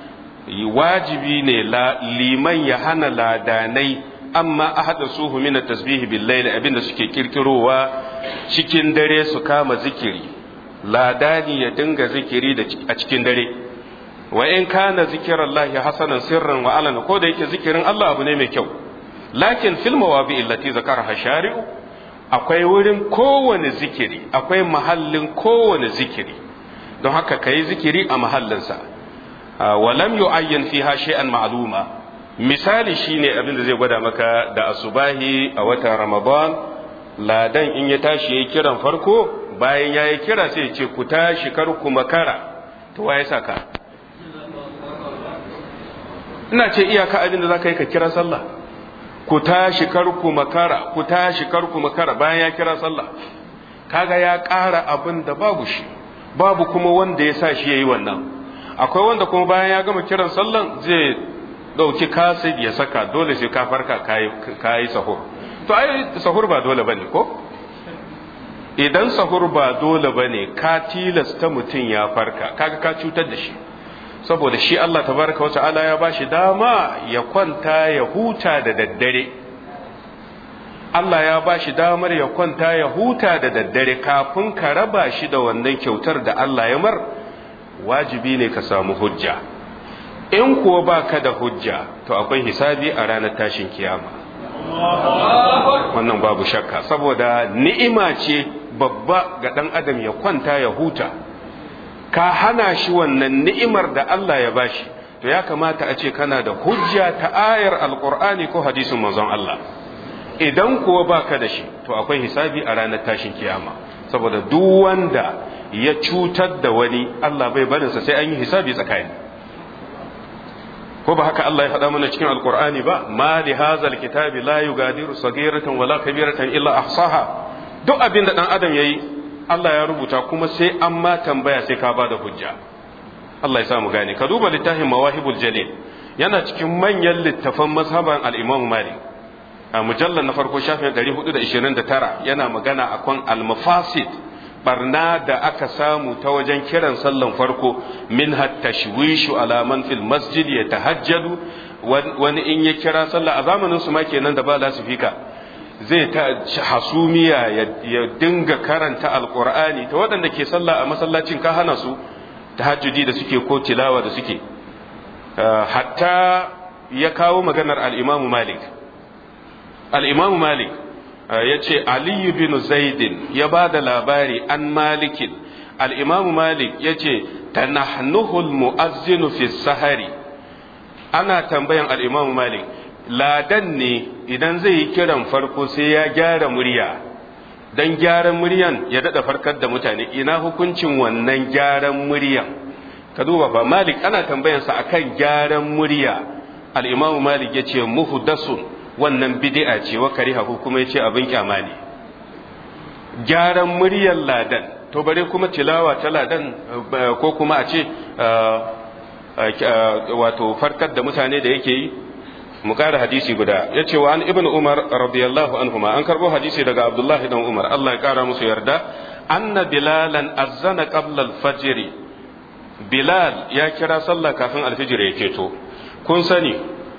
wajibi ne liman ya hana ladanai amma ahadasuhu min at-tasbih bil layl, abinda suke kirkirowa cikin dare su kama zikiri. ladani ya dinga zikiri a cikin dare. wa in kana zikrullahi hasanan sirran wa alana, ko da yake zikirin Allah abu ne mai kyau, lakin fil mawabi allati zakaraha shari'u, akwai wurin kowane zikiri, akwai mahallin kowane zikiri, don haka kai zikiri a mahallinsa. wa lam yu'ayyan fiha shay'an ma'luma, misali shine abin da zai gwada maka da asubahi a watan Ramadan, ladan in ya tashi yayin kiran farko, bayan yayi kira sai ya ce ku tashi kar ku makara. to waye saka? ina ce iyaka abin da zaka yi ka kira sallah, ku tashi kar ku makara, ku tashi kar ku makara bayan ya kira sallah. kaga ya ƙara abin da babu shi. babu kuma wanda ya sa shi yayi wannan. Akwai wanda kuma bayan ya gama kiran sallan zai dauki kasid ya saka, dole sai ka farka kayi sahur. To ai sahur ba dole bane ko? Idan sahur ba dole bane, ka tilasta mutum ya farka, kaga ka cutar da shi. Saboda shi Allah tabaraka wa ta'ala ya bashi dama ya kwanta ya huta da daddare. Allah ya bashi damar ya kwanta ya huta da daddare, kafin ka raba shi da wannan kyautar da Allah ya mar, wajibi ne ka samu hujja. In kuwa baka da hujja, to akwai hisabi a ranar tashin kiyama. Wannan babu shakka, saboda ni'ima ce babba ga dan adam ya kwanta ya huta. Ka hana shi wannan ni'imar da Allah ya bashi, to ya kamata a ce kana da hujja ta ayar alqur'ani ko hadisin manzon Allah. Idan kuwa baka da shi, to akwai hisabi a ranar tashin kiyama, saboda duk wanda ya cutar da wani, Allah bai barinsa sai an yi hisabi tsakani. Ko ba haka Allah ya faɗa mana cikin alqur'ani ba, ma li hadzal kitabi la yugadiru saghiratan wala kabiratan illa ahsaha. Duk abin da dan adam yayi, Allah ya rubuta, kuma sai an ma tambaya sai ka bada hujja. Allah ya samu gane. Ka duba littafin Mawahibul Jalil, yana cikin manyan littafan mazhaban al-Imam Malik. A mujallar na farko shafin 429 yana magana akan al-mafasid, barna da aka samu ta wajen kiran sallan farko, min tashwishu ala man fil masjid yatahajjadu. Wani in ya kira sallah a zamanin su ma kenan da ba lasifika, zai ta hasumiya ya dinga karanta alqur'ani. ta waɗanda ke sallah a masallacin ka hana su tahajjudi da suke ko tilawa da suke. Hatta ya kawo maganar al-Imam Malik. Al-Imam Malik ya ce Aliyu bin Zaidin ya ba da labari an Malikin. Al-Imam Malik ya ce tanahnuhul mu'azzinu fi sahari. Ana tambayan al-Imam Malik, ladan ne idan zai yi kiran farko sai ya gyara murya, dan gyaran muryan ya dada farkar da mutane. Ina hukuncin wannan gyaran muryan? Ka duba ba, Malik ana tambayansa akan gyaran murya. Al-Imam Malik ya ce muhdasun, wannan bid'a ce, wa karihahu, kuma yace abin kyama ne. Gyaran muryar ladan, to bare kuma tilawa ta ladan, ko kuma a ce wato farkar da mutane da yake yi. Mu kara hadisi guda, yace wa an ibnu Umar radiyallahu anhuma, an karbo hadisi daga Abdullahi dan Umar, Allah ya kara musu yarda, anna bilalan azzana qabla al-fajr. Bilal ya kira sallah kafin al-fajr ya keto. Kun sani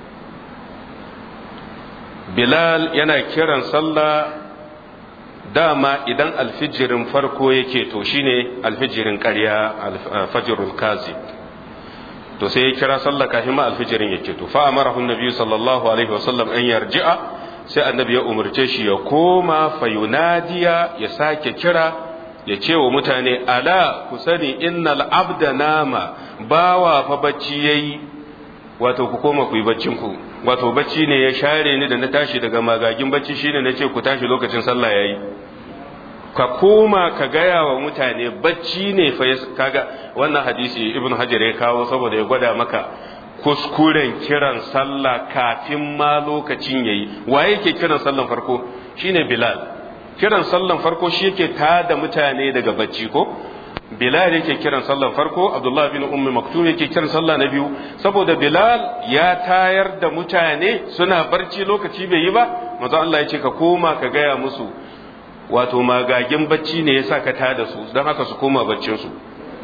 Bilal yana kiran sallah dama idan alfijirin farko yake to shine alfijirin ƙarya, alfajirul kazib. To sai ya kira sallah kafin ma alfijirin yake to fa amarahu annabi sallallahu alaihi wasallam an yarji'a, sai annabi ya umurce shi ya koma fayunadiya, ya sake kira, ya ce wa mutane, ala ku sani innal abda nama, bawa fa bacci yayi, wato ku koma ku yi baccin ku. Wato bacci ne ya share ni da na tashi daga magagin bacci, shine na ce ku tashi lokacin sallah yayi. Ka koma ka gaya wa mutane bacci ne fa. Kaga wannan hadisi Ibn Hajar ya kawo saboda ya gwada maka kuskuren kiran sallah kafin ma lokacin yayi. Waye yake kiran sallan farko? Shine Bilal. Kiran sallan farko shi yake tada mutane daga bacci ko? Bilal yake kiran sallar farko, Abdullah bin Ummi Maktum yake kiran sallah na biyu, saboda Bilal ya tayar da mutane suna barci lokaci bai yi ba. Manzo Allah ya ce ka koma ka gaya musu, wato magagin bacci ne yasa ka tada su, don haka su koma baccin su.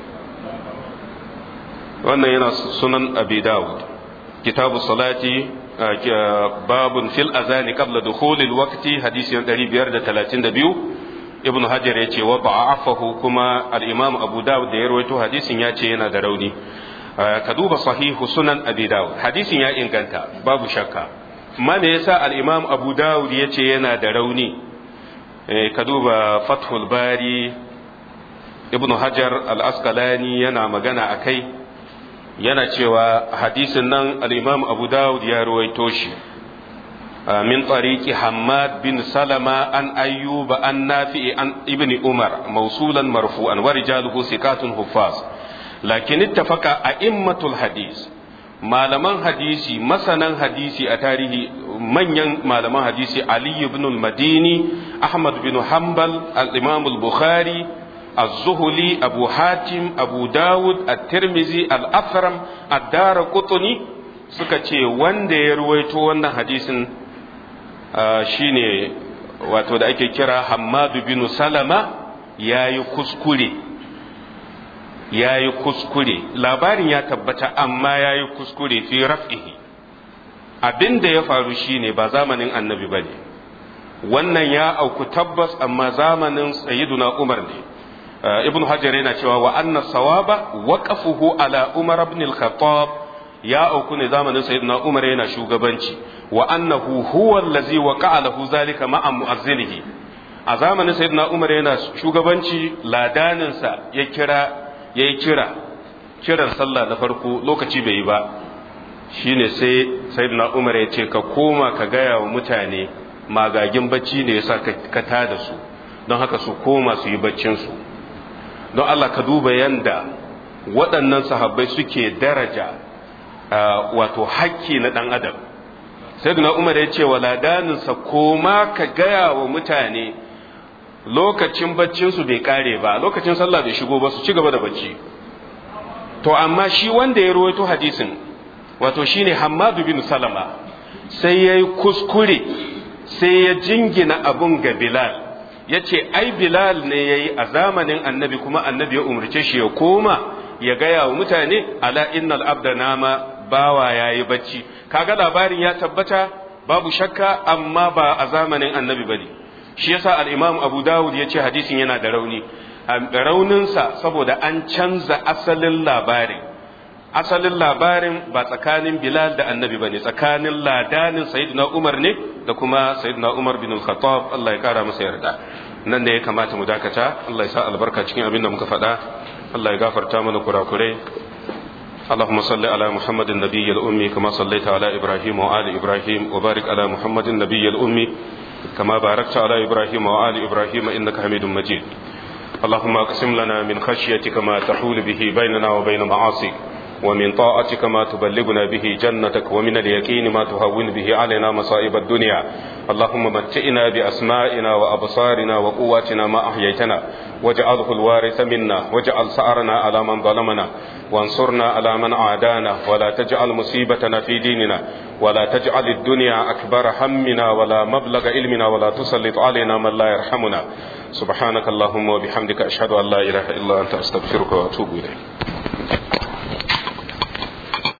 Wannan yana sunan Abi Dawud, kitabu salati, babun fil azani qabla dukhulil waqti, hadisi 532. Ibn Hajar ya ce wa ba'afahu, kuma al-Imam Abu Dawud da ya rawaito hadisin ya ce yana da rauni. Ka duba sahihu sunan Abi Dawud, hadisin ya inganta babu shakka. Amma me yasa al-Imam Abu Dawud ya ce yana da rauni? Ka duba Fathul Bari, Ibn Hajar al-Asqalani yana magana akai, yana cewa hadisin nan al-Imam Abu Dawud ya rawaito shi من طريق حماد بن سلمة عن أيوب عن نافع عن ابن عمر موصولا مرفوعا ورجاله ثقات حفاظ. لكن اتفق أئمة الحديث، malaman hadisi, masanan hadisi a tarihi, manyan malaman hadisi, Ali ibn al-Madini, Ahmad bin Hanbal, al-Imam al-Bukhari, az-zuhli abu hatim abu dawud at-tirmizi al-athram ad-daraqutni suka ce wanda ya ruwaito wannan hadisin shine wato da ake kira Hammadu bin Salama yayi kuskure labarin ya tabbata amma yayi kuskure fi raf'ihi abinda ya faru shine ba zamanin annabi bane wannan ya auku tabbas amma zamanin sayyiduna Umar ne ibn Hajar yana cewa wa anna sawaba waqafuhu ala Umar ibn al-Khattab ya auku ne zamanin sayyiduna Umar yana shugabanci wa annahu huwa allazi waqa'a lahu zalika ma'a mu'azzinihi a zamanin sayyidina Umar yana shugabanci ladaninsa yayi kiran sallah na farko lokaci bai yi ba shine sai sayyidina Umar ya ce ka koma ka gaya wa mutane magagin bacci ne yasa ka tada su don haka su koma su yi baccin su don Allah ka duba yanda waɗannan sahabbai suke daraja wato hakki na dan adam sayyidina Umar ya ce wa ladaninsa koma ka gaya wa mutane lokacin baccinsu bai kare ba lokacin sallah bai shigo ba su ci gaba da bacci to amma shi wanda ya ruwaito hadisin wato shine Hammadu bin Salama sai yayi kuskure sai ya jingina abun ga Bilal yace ai Bilal ne yayi a zamanin annabi kuma annabi ya umurce shi ya koma ya gaya wa mutane ala innal abda nama bawa yayi bacci kaga labarin ya tabbata babu shakka amma ba a zamanin annabi bane shi yasa al-Imam Abu Dawud yace hadisin yana da rauni rauninsa saboda an canza asalin labarin ba tsakanin Bilal da annabi bane tsakanin ladanin sayyidina Umar ne da kuma sayyidina Umar bin al-Khattab Allah ya kara masa yarda nan ne ya kamata mu dakata Allah ya sa albarka cikin abin da muka faɗa Allah ya gafarta mana kurakurai اللهم صل على محمد النبي الأمي كما صليت على إبراهيم وآل إبراهيم وبارك على محمد النبي الأمي كما باركت على إبراهيم وآل إبراهيم إنك حميد مجيد اللهم اقسم لنا من خشيتك ما تحول به بيننا وبين معاصيك ومن طاعتك ما تبلغنا به جنتك ومن اليقين ما تهون به علينا مصائب الدنيا اللهم متئنا بأسمائنا وأبصارنا وقواتنا ما أحييتنا واجعله الوارث منا واجعل سعرنا على من ظلمنا وانصرنا على من عادانا ولا تجعل مصيبتنا في ديننا ولا تجعل الدنيا أكبر همنا ولا مبلغ علمنا ولا تسلط علينا من لا يرحمنا سبحانك اللهم وبحمدك أشهد أن لا إله إلا أنت أستغفرك وأتوب إليك